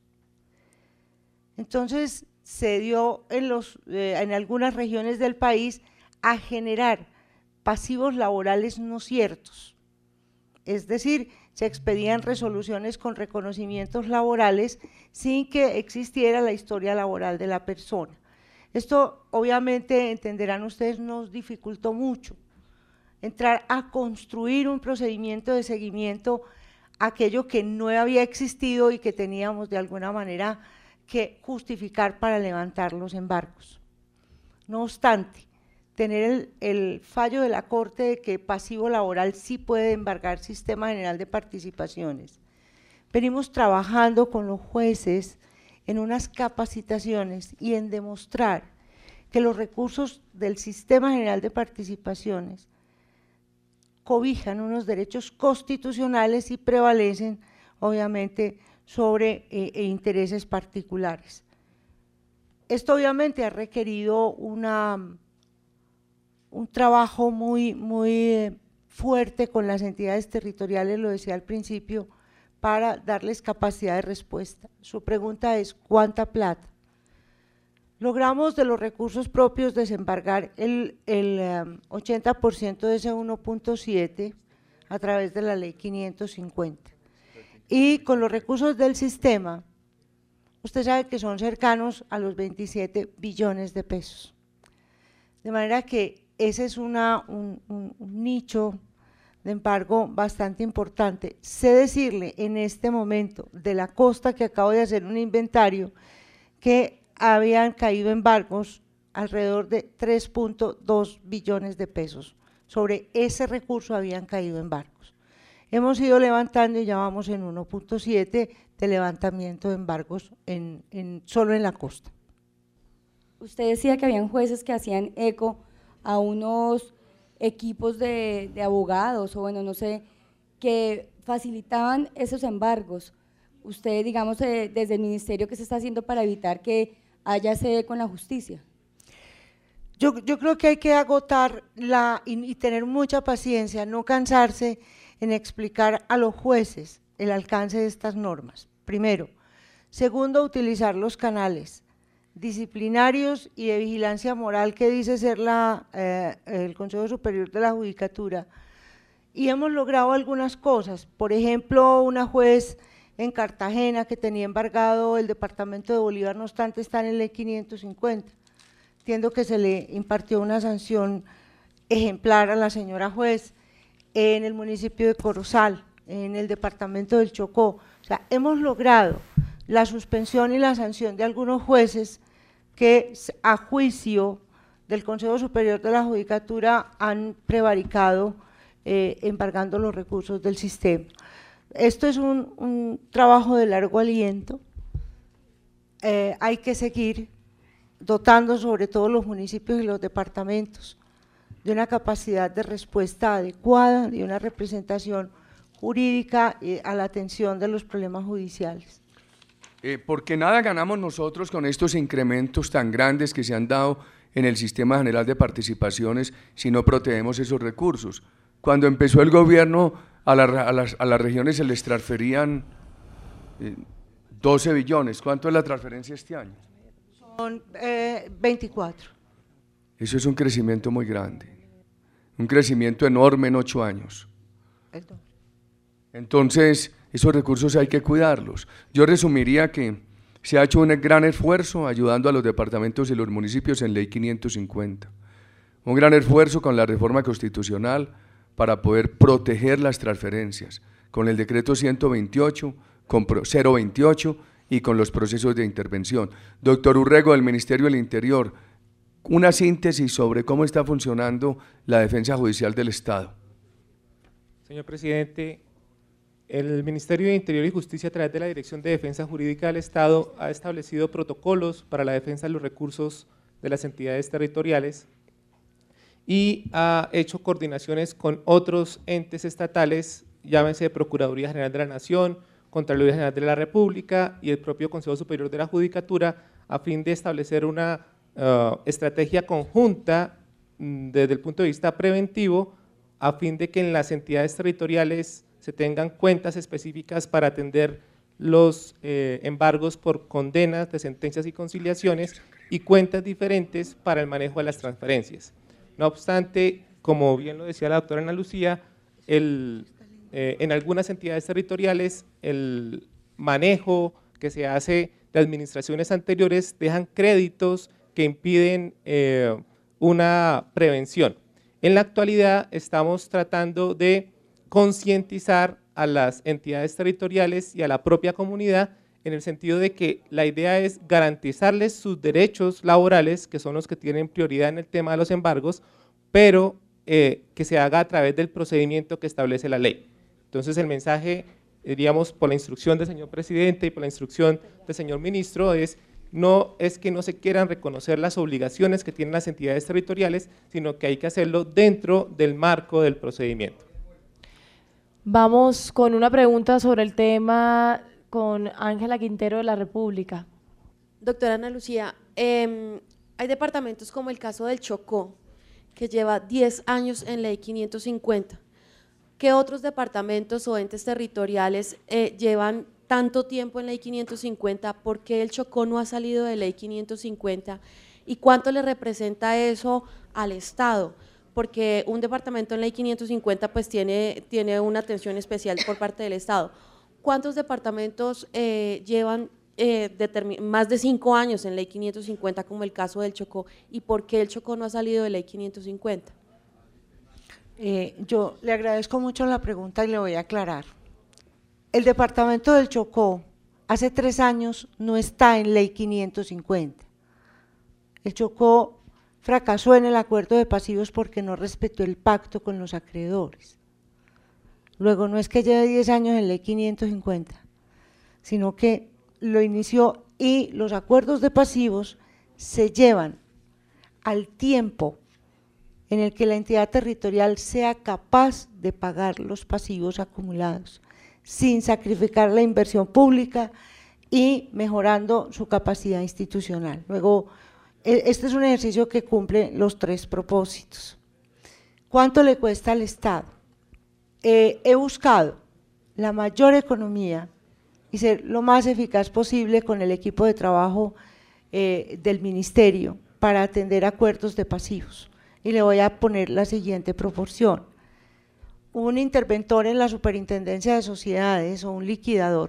Entonces se dio en, los, eh, en algunas regiones del país a generar pasivos laborales no ciertos, es decir, se expedían resoluciones con reconocimientos laborales sin que existiera la historia laboral de la persona. Esto obviamente, entenderán ustedes, nos dificultó mucho entrar a construir un procedimiento de seguimiento a aquello que no había existido y que teníamos de alguna manera que justificar para levantar los embargos. No obstante, tener el, el fallo de la Corte de que pasivo laboral sí puede embargar Sistema General de Participaciones. Venimos trabajando con los jueces en unas capacitaciones y en demostrar que los recursos del Sistema General de Participaciones cobijan unos derechos constitucionales y prevalecen, obviamente, sobre eh, e intereses particulares. Esto obviamente ha requerido una, un trabajo muy, muy eh, fuerte con las entidades territoriales, lo decía al principio, para darles capacidad de respuesta. Su pregunta es, ¿cuánta plata? Logramos de los recursos propios desembargar el, el um, ochenta por ciento de ese uno punto siete a través de la ley quinientos cincuenta. Y con los recursos del sistema, usted sabe que son cercanos a los veintisiete billones de pesos. De manera que ese es una, un, un, un nicho de embargo bastante importante. Sé decirle en este momento de la costa, que acabo de hacer un inventario, que habían caído embargos alrededor de tres punto dos billones de pesos. Sobre ese recurso habían caído embargos. Hemos ido levantando y ya vamos en uno punto siete de levantamiento de embargos en, en, solo en la costa. Usted decía que habían jueces que hacían eco a unos equipos de, de abogados o bueno, no sé, que facilitaban esos embargos. Usted, digamos, eh, desde el ministerio, ¿qué se está haciendo para evitar que haya ese eco en la justicia? Yo, yo creo que hay que agotar la, y, y tener mucha paciencia, no cansarse en explicar a los jueces el alcance de estas normas, primero. Segundo, utilizar los canales disciplinarios y de vigilancia moral que dice ser la, eh, el Consejo Superior de la Judicatura, y hemos logrado algunas cosas. Por ejemplo, una juez en Cartagena que tenía embargado el departamento de Bolívar, no obstante está en el ley quinientos cincuenta. Entiendo que se le impartió una sanción ejemplar a la señora juez. En el municipio de Corozal, en el departamento del Chocó, o sea, hemos logrado la suspensión y la sanción de algunos jueces que a juicio del Consejo Superior de la Judicatura han prevaricado eh, embargando los recursos del sistema. Esto es un, un trabajo de largo aliento, eh, hay que seguir dotando sobre todo los municipios y los departamentos de una capacidad de respuesta adecuada, de una representación jurídica eh, a la atención de los problemas judiciales. Eh, porque nada ganamos nosotros con estos incrementos tan grandes que se han dado en el Sistema General de Participaciones si no protegemos esos recursos. Cuando empezó el gobierno, a, la, a, las, a las regiones se les transferían eh, doce billones. ¿Cuánto es la transferencia este año? Son eh, veinticuatro. Eso es un crecimiento muy grande, un crecimiento enorme en ocho años. Entonces, esos recursos hay que cuidarlos. Yo resumiría que se ha hecho un gran esfuerzo ayudando a los departamentos y los municipios en Ley quinientos cincuenta. Un gran esfuerzo con la reforma constitucional para poder proteger las transferencias, con el decreto ciento veintiocho, con cero veintiocho y con los procesos de intervención. Doctor Urrego, del Ministerio del Interior, una síntesis sobre cómo está funcionando la defensa judicial del Estado. Señor presidente, el Ministerio de Interior y Justicia, a través de la Dirección de Defensa Jurídica del Estado, ha establecido protocolos para la defensa de los recursos de las entidades territoriales y ha hecho coordinaciones con otros entes estatales, llámese Procuraduría General de la Nación, Contraloría General de la República y el propio Consejo Superior de la Judicatura, a fin de establecer una uh, estrategia conjunta mm, desde el punto de vista preventivo, a fin de que en las entidades territoriales se tengan cuentas específicas para atender los eh, embargos por condenas de sentencias y conciliaciones y cuentas diferentes para el manejo de las transferencias. No obstante, como bien lo decía la doctora Ana Lucía, el, eh, en algunas entidades territoriales el manejo que se hace de administraciones anteriores dejan créditos que impiden eh, una prevención. En la actualidad estamos tratando de concientizar a las entidades territoriales y a la propia comunidad en el sentido de que la idea es garantizarles sus derechos laborales, que son los que tienen prioridad en el tema de los embargos, pero eh, que se haga a través del procedimiento que establece la ley. Entonces el mensaje, diríamos, por la instrucción del señor presidente y por la instrucción del señor ministro es, no es que no se quieran reconocer las obligaciones que tienen las entidades territoriales, sino que hay que hacerlo dentro del marco del procedimiento. Vamos con una pregunta sobre el tema con Ángela Quintero de la República. Doctora Ana Lucía, eh, hay departamentos como el caso del Chocó, que lleva diez años en ley quinientos cincuenta. ¿Qué otros departamentos o entes territoriales eh, llevan tanto tiempo en Ley quinientos cincuenta? ¿Por qué el Chocó no ha salido de Ley quinientos cincuenta? ¿Y cuánto le representa eso al Estado? Porque un departamento en Ley quinientos cincuenta pues tiene, tiene una atención especial por parte del Estado. ¿Cuántos departamentos eh, llevan eh, más de cinco años en Ley quinientos cincuenta, como el caso del Chocó? ¿Y por qué el Chocó no ha salido de Ley quinientos cincuenta? Eh, yo le agradezco mucho la pregunta y le voy a aclarar. El departamento del Chocó hace tres años no está en Ley quinientos cincuenta. El Chocó fracasó en el acuerdo de pasivos porque no respetó el pacto con los acreedores. Luego no es que lleve diez años en Ley quinientos cincuenta, sino que lo inició y los acuerdos de pasivos se llevan al tiempo en el que la entidad territorial sea capaz de pagar los pasivos acumulados, sin sacrificar la inversión pública y mejorando su capacidad institucional. Luego, este es un ejercicio que cumple los tres propósitos. ¿Cuánto le cuesta al Estado? Eh, he buscado la mayor economía y ser lo más eficaz posible con el equipo de trabajo eh, del Ministerio para atender acuerdos de pasivos. Y le voy a poner la siguiente proporción. Un interventor en la Superintendencia de Sociedades o un liquidador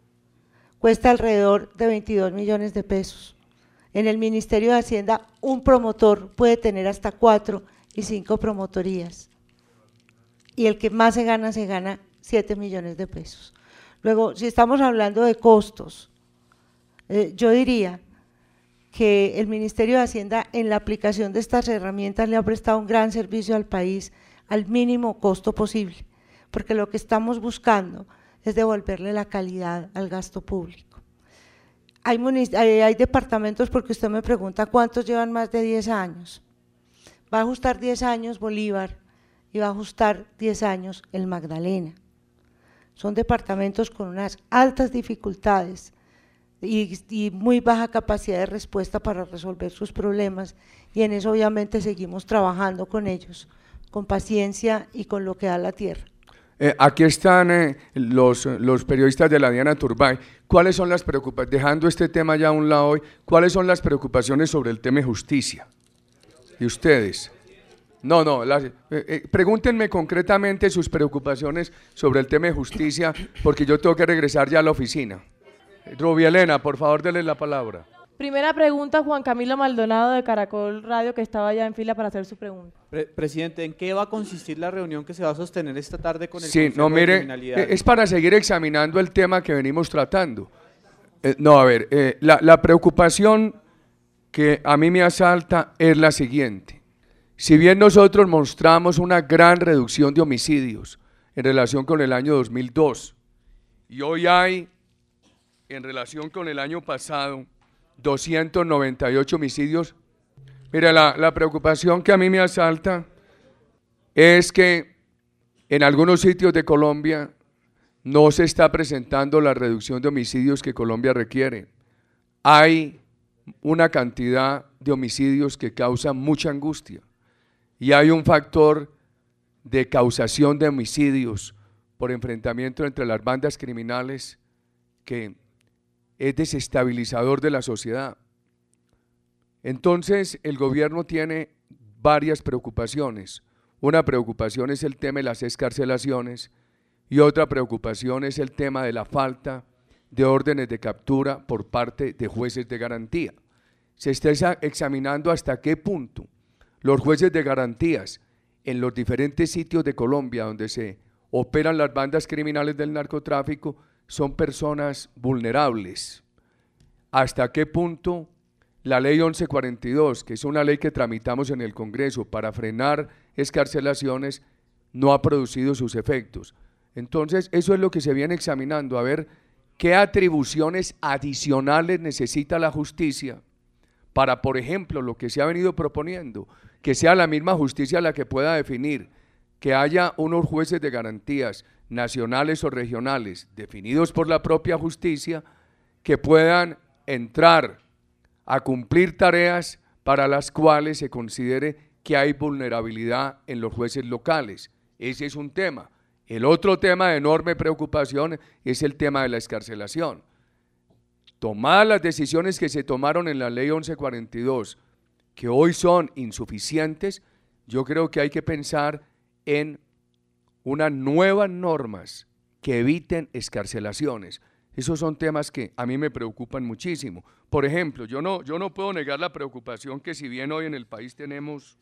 cuesta alrededor de veintidós millones de pesos. En el Ministerio de Hacienda, un promotor puede tener hasta cuatro y cinco promotorías. Y el que más se gana, se gana siete millones de pesos. Luego, si estamos hablando de costos, eh, yo diría que el Ministerio de Hacienda en la aplicación de estas herramientas le ha prestado un gran servicio al país al mínimo costo posible, porque lo que estamos buscando es devolverle la calidad al gasto público. Hay, hay, hay departamentos, porque usted me pregunta cuántos llevan más de diez años. Va a ajustar diez años Bolívar y va a ajustar diez años el Magdalena. Son departamentos con unas altas dificultades y, y muy baja capacidad de respuesta para resolver sus problemas, y en eso obviamente seguimos trabajando con ellos, con paciencia y con lo que da la tierra. Eh, aquí están eh, los, los periodistas de la Diana Turbay. ¿Cuáles son las preocupaciones, dejando este tema ya a un lado hoy, cuáles son las preocupaciones sobre el tema de justicia? ¿Y ustedes? No, no, las, eh, eh, pregúntenme concretamente sus preocupaciones sobre el tema de justicia, porque yo tengo que regresar ya a la oficina. Rubielena, por favor, denle la palabra. Primera pregunta, Juan Camilo Maldonado de Caracol Radio, que estaba ya en fila para hacer su pregunta. Pre Presidente, ¿en qué va a consistir la reunión que se va a sostener esta tarde con el sí, Consejo no, mire, de Criminalidad? Es para seguir examinando el tema que venimos tratando. Eh, no, a ver, eh, la, la preocupación que a mí me asalta es la siguiente. Si bien nosotros mostramos una gran reducción de homicidios en relación con el año dos mil dos, y hoy hay, en relación con el año pasado, doscientos noventa y ocho homicidios. Mira, la, la preocupación que a mí me asalta es que en algunos sitios de Colombia no se está presentando la reducción de homicidios que Colombia requiere. Hay una cantidad de homicidios que causan mucha angustia y hay un factor de causación de homicidios por enfrentamiento entre las bandas criminales que es desestabilizador de la sociedad. Entonces, el gobierno tiene varias preocupaciones. Una preocupación es el tema de las excarcelaciones y otra preocupación es el tema de la falta de órdenes de captura por parte de jueces de garantía. Se está examinando hasta qué punto los jueces de garantías en los diferentes sitios de Colombia donde se operan las bandas criminales del narcotráfico son personas vulnerables. ¿Hasta qué punto la ley once cuarenta y dos, que es una ley que tramitamos en el Congreso para frenar excarcelaciones, no ha producido sus efectos? Entonces, eso es lo que se viene examinando, a ver qué atribuciones adicionales necesita la justicia para, por ejemplo, lo que se ha venido proponiendo, que sea la misma justicia la que pueda definir que haya unos jueces de garantías nacionales o regionales definidos por la propia justicia que puedan entrar a cumplir tareas para las cuales se considere que hay vulnerabilidad en los jueces locales. Ese es un tema. El otro tema de enorme preocupación es el tema de la excarcelación. Tomadas las decisiones que se tomaron en la ley once cuarenta y dos, que hoy son insuficientes, yo creo que hay que pensar en unas nuevas normas que eviten excarcelaciones. Esos son temas que a mí me preocupan muchísimo. Por ejemplo, yo no, yo no puedo negar la preocupación que si bien hoy en el país tenemos,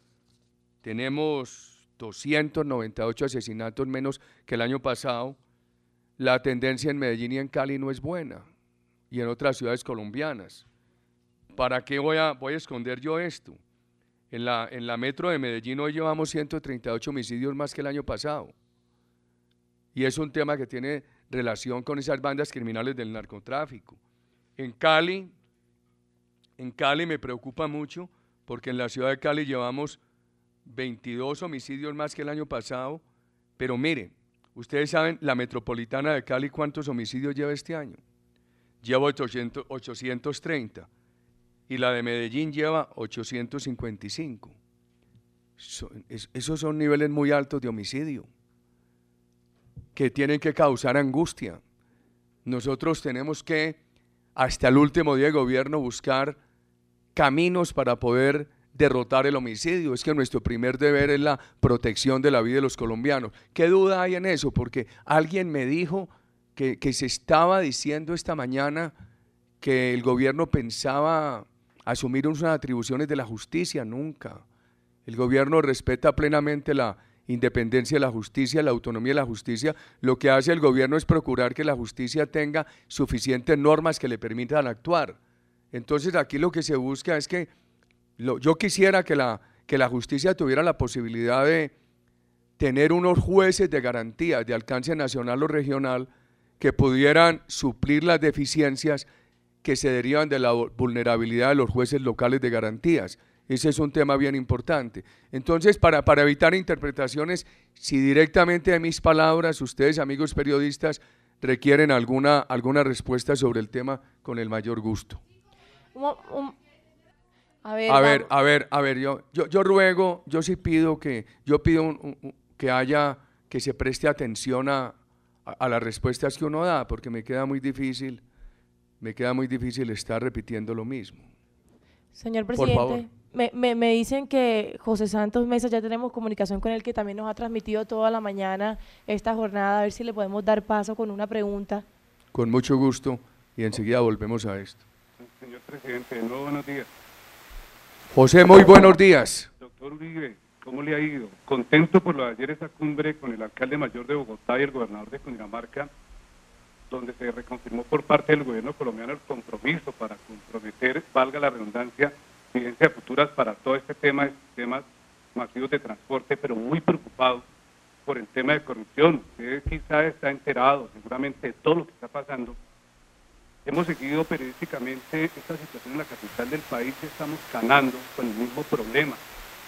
tenemos doscientos noventa y ocho asesinatos menos que el año pasado, la tendencia en Medellín y en Cali no es buena, y en otras ciudades colombianas. ¿Para qué voy a, voy a esconder yo esto? En la, en la metro de Medellín hoy llevamos ciento treinta y ocho homicidios más que el año pasado, y es un tema que tiene relación con esas bandas criminales del narcotráfico. En Cali, en Cali me preocupa mucho, porque en la ciudad de Cali llevamos veintidós homicidios más que el año pasado, pero mire, ustedes saben, la metropolitana de Cali, ¿cuántos homicidios lleva este año? Lleva ochocientos treinta, y la de Medellín lleva ochocientos cincuenta y cinco. So, es, esos son niveles muy altos de homicidio, que tienen que causar angustia. Nosotros tenemos que, hasta el último día de gobierno, buscar caminos para poder derrotar el homicidio. Es que nuestro primer deber es la protección de la vida de los colombianos. ¿Qué duda hay en eso? Porque alguien me dijo que, que se estaba diciendo esta mañana que el gobierno pensaba asumir unas atribuciones de la justicia. Nunca. El gobierno respeta plenamente la independencia de la justicia, la autonomía de la justicia. Lo que hace el gobierno es procurar que la justicia tenga suficientes normas que le permitan actuar. Entonces aquí lo que se busca es que Lo, yo quisiera que la, que la justicia tuviera la posibilidad de tener unos jueces de garantía de alcance nacional o regional que pudieran suplir las deficiencias que se derivan de la vulnerabilidad de los jueces locales de garantías. Ese es un tema bien importante. Entonces, para, para evitar interpretaciones, si directamente de mis palabras, ustedes, amigos periodistas, requieren alguna, alguna respuesta sobre el tema, con el mayor gusto. Un, un, A ver, a ver, a ver, a ver, yo, yo, yo ruego, yo sí pido que, yo pido un, un, que haya, que se preste atención a, a, a las respuestas que uno da, porque me queda muy difícil, me queda muy difícil estar repitiendo lo mismo. Señor presidente, me, me, me dicen que José Santos Mesa, ya tenemos comunicación con él, que también nos ha transmitido toda la mañana esta jornada, a ver si le podemos dar paso con una pregunta. Con mucho gusto, y enseguida volvemos a esto. Señor presidente, de nuevo buenos días. José, muy buenos días. Doctor Uribe, ¿cómo le ha ido? Contento por lo de ayer esa cumbre con el alcalde mayor de Bogotá y el gobernador de Cundinamarca, donde se reconfirmó por parte del gobierno colombiano el compromiso para comprometer, valga la redundancia, evidencias futuras para todo este tema de sistemas masivos de transporte, pero muy preocupado por el tema de corrupción. Usted quizá está enterado seguramente de todo lo que está pasando. Hemos seguido periodísticamente esta situación en la capital del país y estamos ganando con el mismo problema,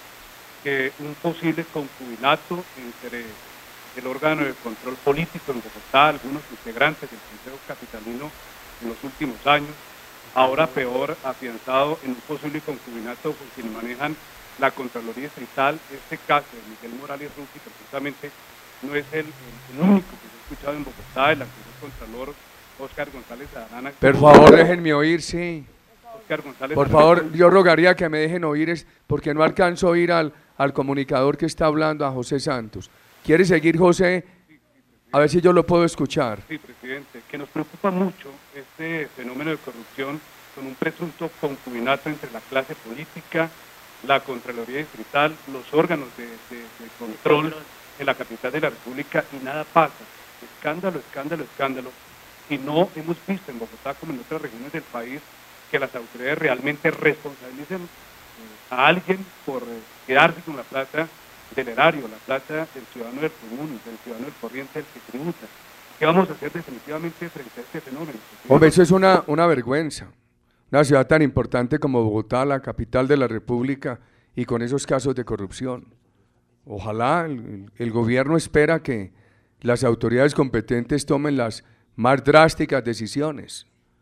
que un posible concubinato entre el órgano de control político en Bogotá, algunos integrantes del Consejo Capitalino en los últimos años, ahora peor, afianzado en un posible concubinato con quienes manejan la Contraloría Distrital. Este caso de Miguel Morales Ruti, que precisamente no es el, el único que se ha escuchado en Bogotá, el anterior Contralor Óscar González Arana. Por favor, déjenme oír, sí. Óscar González Por favor, yo rogaría que me dejen oír, es porque no alcanzo a oír al, al comunicador que está hablando, a José Santos. ¿Quiere seguir, José? A ver si yo lo puedo escuchar. Sí, presidente, que nos preocupa mucho este fenómeno de corrupción con un presunto concubinato entre la clase política, la Contraloría Distrital, los órganos de, de, de control en la capital de la República, y nada pasa. Escándalo, escándalo, escándalo. Y no hemos visto en Bogotá, como en otras regiones del país, que las autoridades realmente responsabilicen eh, a alguien por eh, quedarse con la plata del erario, la plata del ciudadano del común, del ciudadano del corriente, del que tributa. ¿Qué vamos a hacer definitivamente frente a este fenómeno? Hombre, eso es una, una vergüenza. Una ciudad tan importante como Bogotá, la capital de la República, y con esos casos de corrupción. Ojalá el, el gobierno espera que las autoridades competentes tomen las más drásticas decisiones,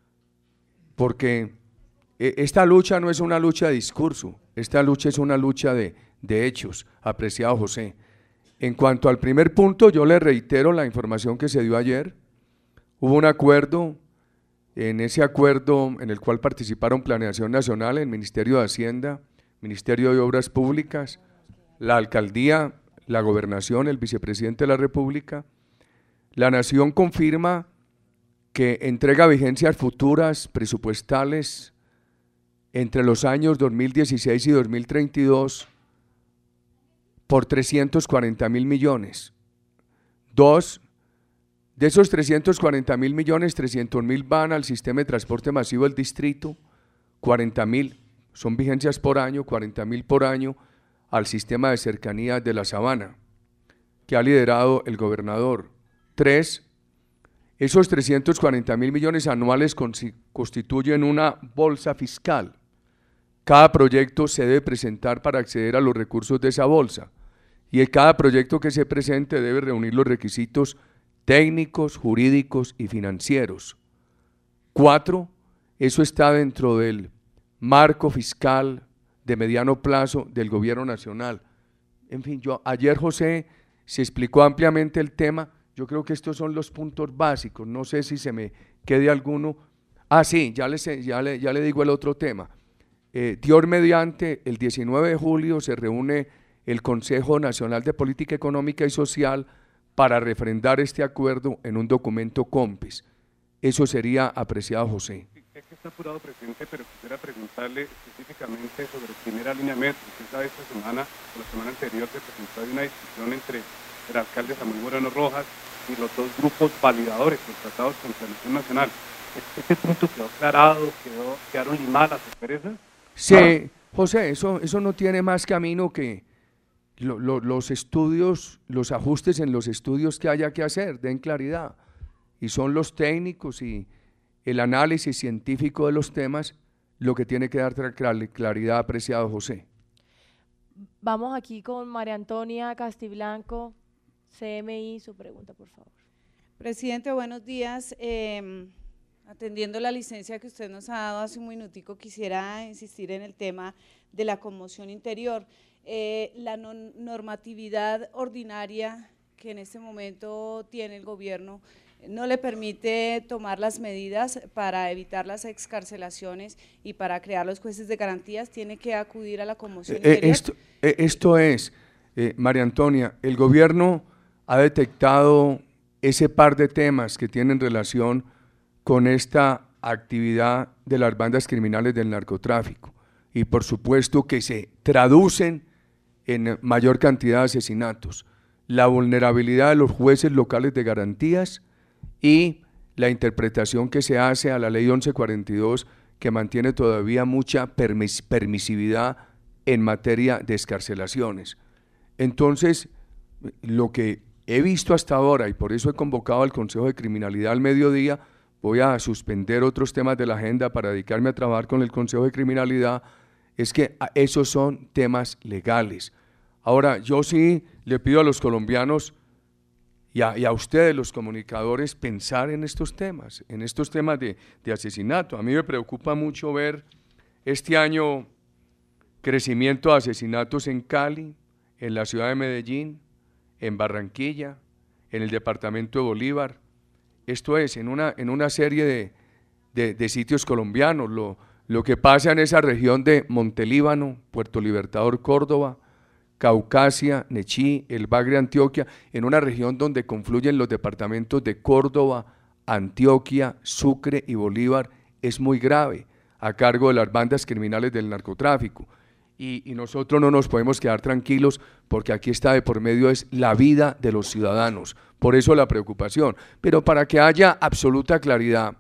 porque esta lucha no es una lucha de discurso, esta lucha es una lucha de, de hechos, apreciado José. En cuanto al primer punto, yo le reitero la información que se dio ayer. Hubo un acuerdo, en ese acuerdo en el cual participaron Planeación Nacional, el Ministerio de Hacienda, Ministerio de Obras Públicas, la Alcaldía, la Gobernación, el Vicepresidente de la República. La Nación confirma que entrega vigencias futuras presupuestales entre los años dos mil dieciséis y dos mil treinta y dos por trescientos cuarenta mil millones. Dos, de esos trescientos cuarenta mil millones, trescientos mil van al sistema de transporte masivo del distrito, cuarenta mil son vigencias por año, cuarenta mil por año al sistema de cercanías de la Sabana, que ha liderado el gobernador. Tres, esos trescientos cuarenta mil millones anuales constituyen una bolsa fiscal. Cada proyecto se debe presentar para acceder a los recursos de esa bolsa y cada proyecto que se presente debe reunir los requisitos técnicos, jurídicos y financieros. Cuatro, eso está dentro del marco fiscal de mediano plazo del gobierno nacional. En fin, yo ayer José se explicó ampliamente el tema. Yo creo que estos son los puntos básicos, no sé si se me quede alguno. Ah, sí, ya le, ya le, ya le digo el otro tema. Eh, Dios mediante, el diecinueve de julio se reúne el Consejo Nacional de Política Económica y Social para refrendar este acuerdo en un documento COMPES. Eso sería apreciado, José. Es que está apurado, presidente, pero quisiera preguntarle específicamente sobre el primer alineamiento. Usted sabe, esta semana, o la semana anterior, se presentó una discusión entre el alcalde Samuel Moreno Rojas y los dos grupos validadores contratados con Planeación Nacional. ¿Este punto quedó aclarado? Quedó, ¿Quedaron limadas las asperezas? Sí, José, eso, eso no tiene más camino que lo, lo, los estudios, los ajustes en los estudios que haya que hacer, den claridad. Y son los técnicos y el análisis científico de los temas lo que tiene que dar claridad, apreciado José. Vamos aquí con María Antonia Castiblanco, C M I, su pregunta, por favor. Presidente, buenos días. Eh, atendiendo la licencia que usted nos ha dado hace un minutico, quisiera insistir en el tema de la conmoción interior. Eh, la no normatividad ordinaria que en este momento tiene el gobierno no le permite tomar las medidas para evitar las excarcelaciones y para crear los jueces de garantías, tiene que acudir a la conmoción eh, interior. Esto, eh, esto es, eh, María Antonia, el gobierno ha detectado ese par de temas que tienen relación con esta actividad de las bandas criminales del narcotráfico y por supuesto que se traducen en mayor cantidad de asesinatos, la vulnerabilidad de los jueces locales de garantías y la interpretación que se hace a la ley once cuarenta y dos que mantiene todavía mucha permis permisividad en materia de excarcelaciones. Entonces, lo que he visto hasta ahora, y por eso he convocado al Consejo de Criminalidad al mediodía, voy a suspender otros temas de la agenda para dedicarme a trabajar con el Consejo de Criminalidad, es que esos son temas legales. Ahora, yo sí le pido a los colombianos y a, y a ustedes, los comunicadores, pensar en estos temas, en estos temas de, de asesinato. A mí me preocupa mucho ver este año crecimiento de asesinatos en Cali, en la ciudad de Medellín, en Barranquilla, en el departamento de Bolívar. Esto es, en una, en una serie de, de, de sitios colombianos, lo, lo que pasa en esa región de Montelíbano, Puerto Libertador, Córdoba, Caucasia, Nechí, el Bagre, Antioquia, en una región donde confluyen los departamentos de Córdoba, Antioquia, Sucre y Bolívar, es muy grave, a cargo de las bandas criminales del narcotráfico. Y, y nosotros no nos podemos quedar tranquilos porque aquí está de por medio es la vida de los ciudadanos, por eso la preocupación. Pero para que haya absoluta claridad,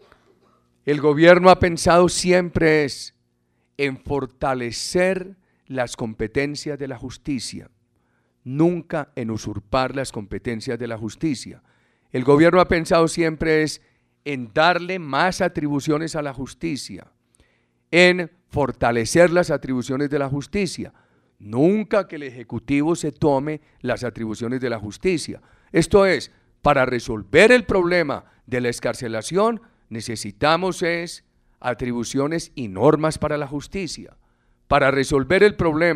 el gobierno ha pensado siempre es en fortalecer las competencias de la justicia, nunca en usurpar las competencias de la justicia. El gobierno ha pensado siempre es en darle más atribuciones a la justicia, en fortalecer las atribuciones de la justicia, nunca que el Ejecutivo se tome las atribuciones de la justicia. Esto es, para resolver el problema de la excarcelación, necesitamos es atribuciones y normas para la justicia. Para resolver el problema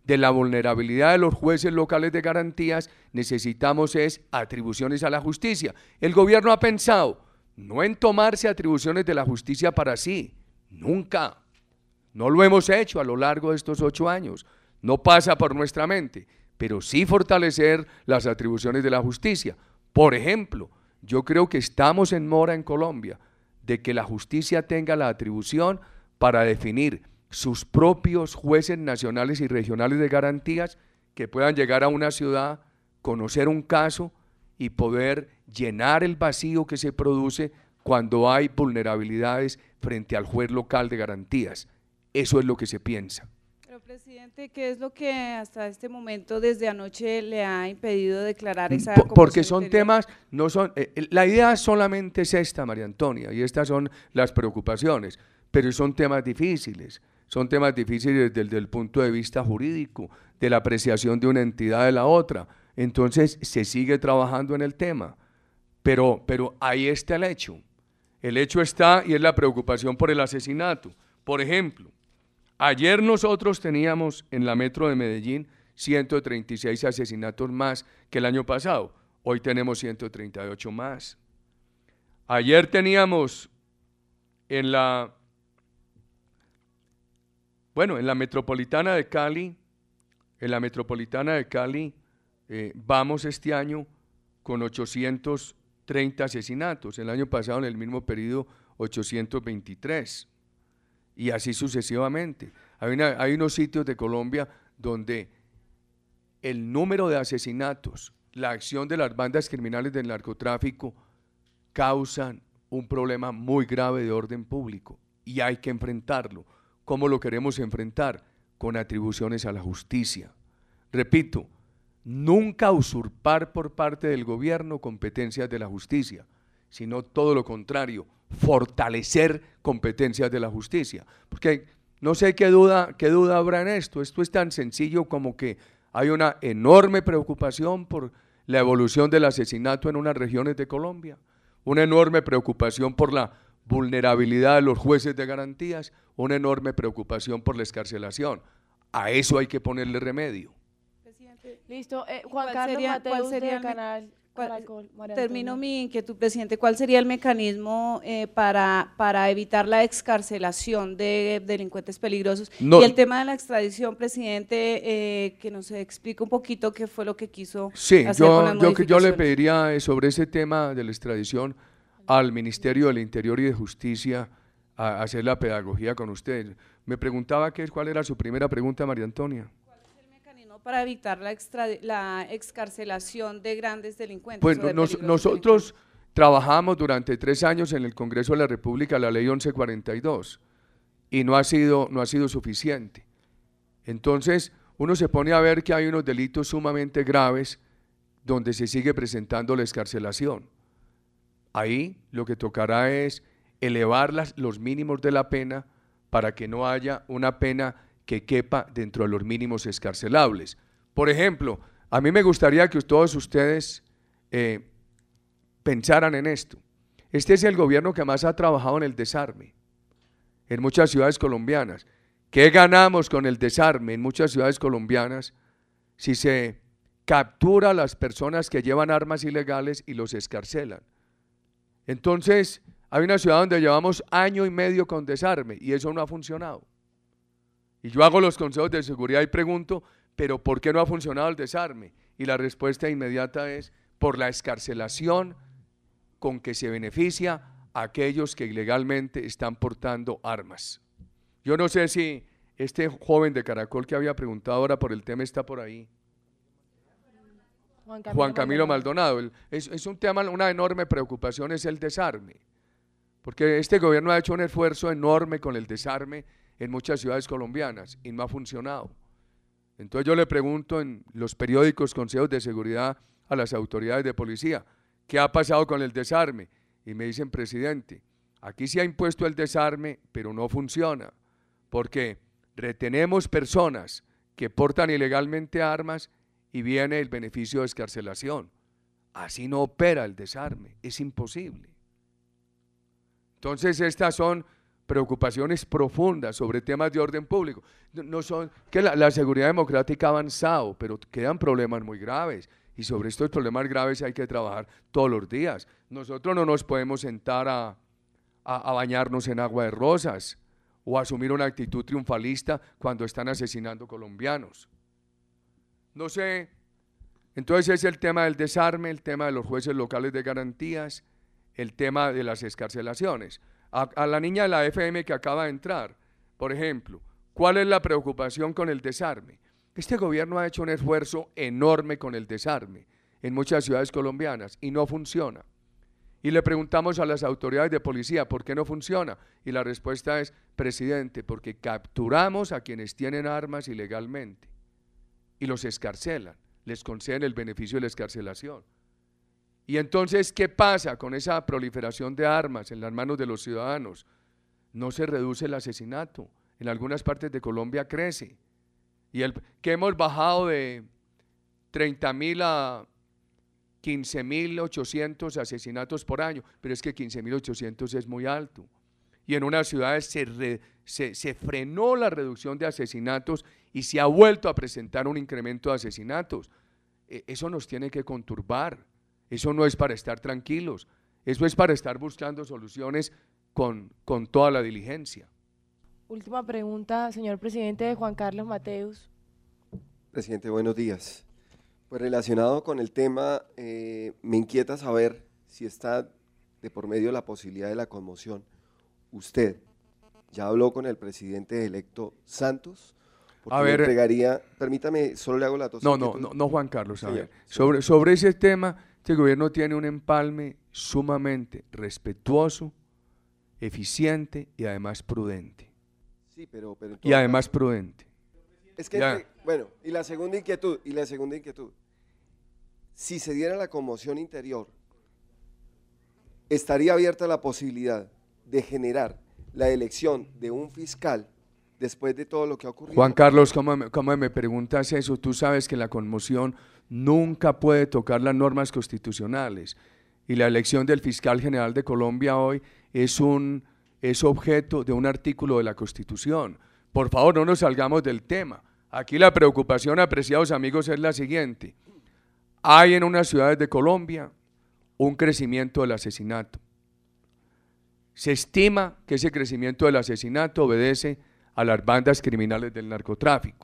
de la vulnerabilidad de los jueces locales de garantías, necesitamos es atribuciones a la justicia. El gobierno ha pensado no en tomarse atribuciones de la justicia para sí, nunca. No lo hemos hecho a lo largo de estos ocho años, no pasa por nuestra mente, pero sí fortalecer las atribuciones de la justicia. Por ejemplo, yo creo que estamos en mora en Colombia de que la justicia tenga la atribución para definir sus propios jueces nacionales y regionales de garantías que puedan llegar a una ciudad, conocer un caso y poder llenar el vacío que se produce cuando hay vulnerabilidades frente al juez local de garantías. Eso es lo que se piensa. Pero, presidente, ¿qué es lo que hasta este momento, desde anoche, le ha impedido declarar esa Por, Porque conmoción son interior? temas, no son, eh, la idea solamente es esta, María Antonia, y estas son las preocupaciones, pero son temas difíciles, son temas difíciles desde el punto de vista jurídico, de la apreciación de una entidad de la otra. Entonces se sigue trabajando en el tema, pero, pero ahí está el hecho. El hecho está y es la preocupación por el asesinato. Por ejemplo, ayer nosotros teníamos en la metro de Medellín ciento treinta y seis asesinatos más que el año pasado. Hoy tenemos ciento treinta y ocho más. Ayer teníamos en la, bueno, en la metropolitana de Cali, en la metropolitana de Cali eh, vamos este año con ochocientos treinta asesinatos. El año pasado en el mismo periodo ochocientos veintitrés. Y así sucesivamente. Hay, una, hay unos sitios de Colombia donde el número de asesinatos, la acción de las bandas criminales del narcotráfico causan un problema muy grave de orden público y hay que enfrentarlo. ¿Cómo lo queremos enfrentar? Con atribuciones a la justicia. Repito, nunca usurpar por parte del gobierno competencias de la justicia, sino todo lo contrario, fortalecer competencias de la justicia. Porque no sé qué duda, qué duda habrá en esto. Esto es tan sencillo como que hay una enorme preocupación por la evolución del asesinato en unas regiones de Colombia, una enorme preocupación por la vulnerabilidad de los jueces de garantías, una enorme preocupación por la excarcelación. A eso hay que ponerle remedio. Listo. Eh, Juan ¿Cuál Carlos sería- Mateus, cuál sería de el me- Canal cuál- Caracol, María Termino Antonia. mi inquietud, presidente. ¿Cuál sería el mecanismo eh, para, para evitar la excarcelación de delincuentes peligrosos? No. Y el tema de la extradición, presidente, eh, que nos explique un poquito qué fue lo que quiso Sí, hacer con yo, las yo, que- yo le modificaciones. pediría eh, sobre ese tema de la extradición al Ministerio del Interior y de Justicia a, a hacer la pedagogía con usted. Me preguntaba qué, cuál era su primera pregunta, María Antonia. Para evitar la, extra, la excarcelación de grandes delincuentes. Pues o de nos- peligrosos nosotros trabajamos durante tres años en el Congreso de la República la ley once cuarenta y dos y no ha sido, no ha sido suficiente. Entonces uno se pone a ver que hay unos delitos sumamente graves donde se sigue presentando la excarcelación. Ahí lo que tocará es elevar las, los mínimos de la pena para que no haya una pena que quepa dentro de los mínimos excarcelables. Por ejemplo, a mí me gustaría que todos ustedes eh, pensaran en esto. Este es el gobierno que más ha trabajado en el desarme en muchas ciudades colombianas. ¿Qué ganamos con el desarme en muchas ciudades colombianas si se captura a las personas que llevan armas ilegales y los excarcelan? Entonces, hay una ciudad donde llevamos año y medio con desarme y eso no ha funcionado. Y yo hago los consejos de seguridad y pregunto, ¿pero por qué no ha funcionado el desarme? Y la respuesta inmediata es por la excarcelación con que se beneficia a aquellos que ilegalmente están portando armas. Yo no sé si este joven de Caracol que había preguntado ahora por el tema está por ahí. Juan Juan Camilo Maldonado. El- es, es un tema, una enorme preocupación es el desarme, porque este gobierno ha hecho un esfuerzo enorme con el desarme en muchas ciudades colombianas y no ha funcionado. Entonces yo le pregunto en los periódicos, consejos de seguridad a las autoridades de policía, ¿qué ha pasado con el desarme? Y me dicen, presidente, aquí se ha impuesto el desarme, pero no funciona, porque retenemos personas que portan ilegalmente armas y viene el beneficio de excarcelación. Así no opera el desarme, es imposible. Entonces estas son preocupaciones profundas sobre temas de orden público. No, no son que la, la seguridad democrática ha avanzado, pero quedan problemas muy graves. Y sobre estos problemas graves hay que trabajar todos los días. Nosotros no nos podemos sentar a, a, a bañarnos en agua de rosas o asumir una actitud triunfalista cuando están asesinando colombianos. No sé, entonces es el tema del desarme, el tema de los jueces locales de garantías, el tema de las excarcelaciones. A, a la niña de la F M que acaba de entrar, por ejemplo, ¿cuál es la preocupación con el desarme? Este gobierno ha hecho un esfuerzo enorme con el desarme en muchas ciudades colombianas y no funciona. Y le preguntamos a las autoridades de policía, ¿por qué no funciona? Y la respuesta es, presidente, porque capturamos a quienes tienen armas ilegalmente y los excarcelan, les conceden el beneficio de la excarcelación. Y entonces, ¿qué pasa con esa proliferación de armas en las manos de los ciudadanos? No se reduce el asesinato, en algunas partes de Colombia crece. Y el que hemos bajado de treinta mil a quince mil ochocientos asesinatos por año, pero es que quince mil ochocientos es muy alto. Y en unas ciudades se, re, se, se frenó la reducción de asesinatos y se ha vuelto a presentar un incremento de asesinatos. E, eso nos tiene que conturbar, eso no es para estar tranquilos, eso es para estar buscando soluciones con, con toda la diligencia. Última pregunta, señor presidente, Juan Carlos Mateus. Presidente, buenos días. Pues relacionado con el tema, eh, me inquieta saber si está de por medio la posibilidad de la conmoción. ¿Usted ya habló con el presidente electo Santos? Porque a ver, entregaría, permítame, solo le hago la dos. No, no, no, no, Juan Carlos, a sí, ver, sí. Sobre, sobre ese tema, este gobierno tiene un empalme sumamente respetuoso, eficiente y además prudente. Sí, pero, pero y además caso, prudente. Es que, entre, bueno, y la segunda inquietud, y la segunda inquietud, si se diera la conmoción interior, ¿estaría abierta la posibilidad de generar la elección de un fiscal después de todo lo que ha ocurrido? Juan Carlos, ¿cómo me, cómo me preguntas eso? Tú sabes que la conmoción nunca puede tocar las normas constitucionales y la elección del fiscal general de Colombia hoy es, un, es objeto de un artículo de la Constitución. Por favor, no nos salgamos del tema. Aquí la preocupación, apreciados amigos, es la siguiente. Hay en unas ciudades de Colombia un crecimiento del asesinato. Se estima que ese crecimiento del asesinato obedece a las bandas criminales del narcotráfico.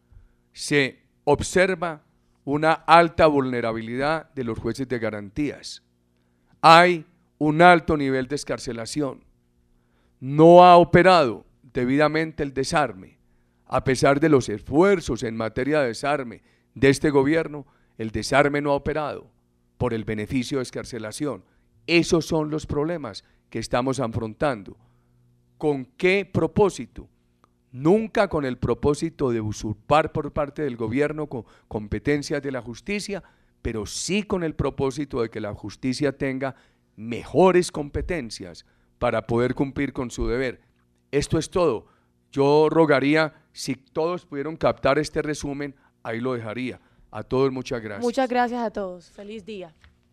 Se observa una alta vulnerabilidad de los jueces de garantías. Hay un alto nivel de excarcelación. No ha operado debidamente el desarme. A pesar de los esfuerzos en materia de desarme de este gobierno, el desarme no ha operado por el beneficio de excarcelación. Esos son los problemas que estamos afrontando. ¿Con qué propósito? Nunca con el propósito de usurpar por parte del gobierno con competencias de la justicia, pero sí con el propósito de que la justicia tenga mejores competencias para poder cumplir con su deber. Esto es todo. Yo rogaría, si todos pudieron captar este resumen, ahí lo dejaría. A todos muchas gracias. Muchas gracias a todos. Feliz día.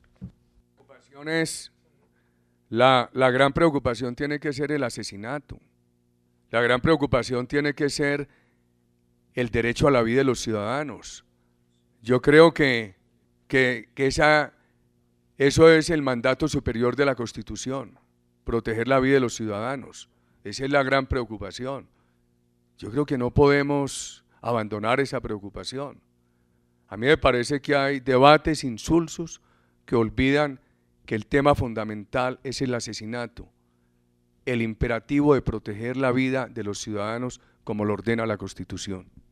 La, la gran preocupación tiene que ser el asesinato. La gran preocupación tiene que ser el derecho a la vida de los ciudadanos. Yo creo que, que, que esa, eso es el mandato superior de la Constitución, proteger la vida de los ciudadanos. Esa es la gran preocupación. Yo creo que no podemos abandonar esa preocupación. A mí me parece que hay debates insulsos que olvidan que el tema fundamental es el asesinato, el imperativo de proteger la vida de los ciudadanos como lo ordena la Constitución.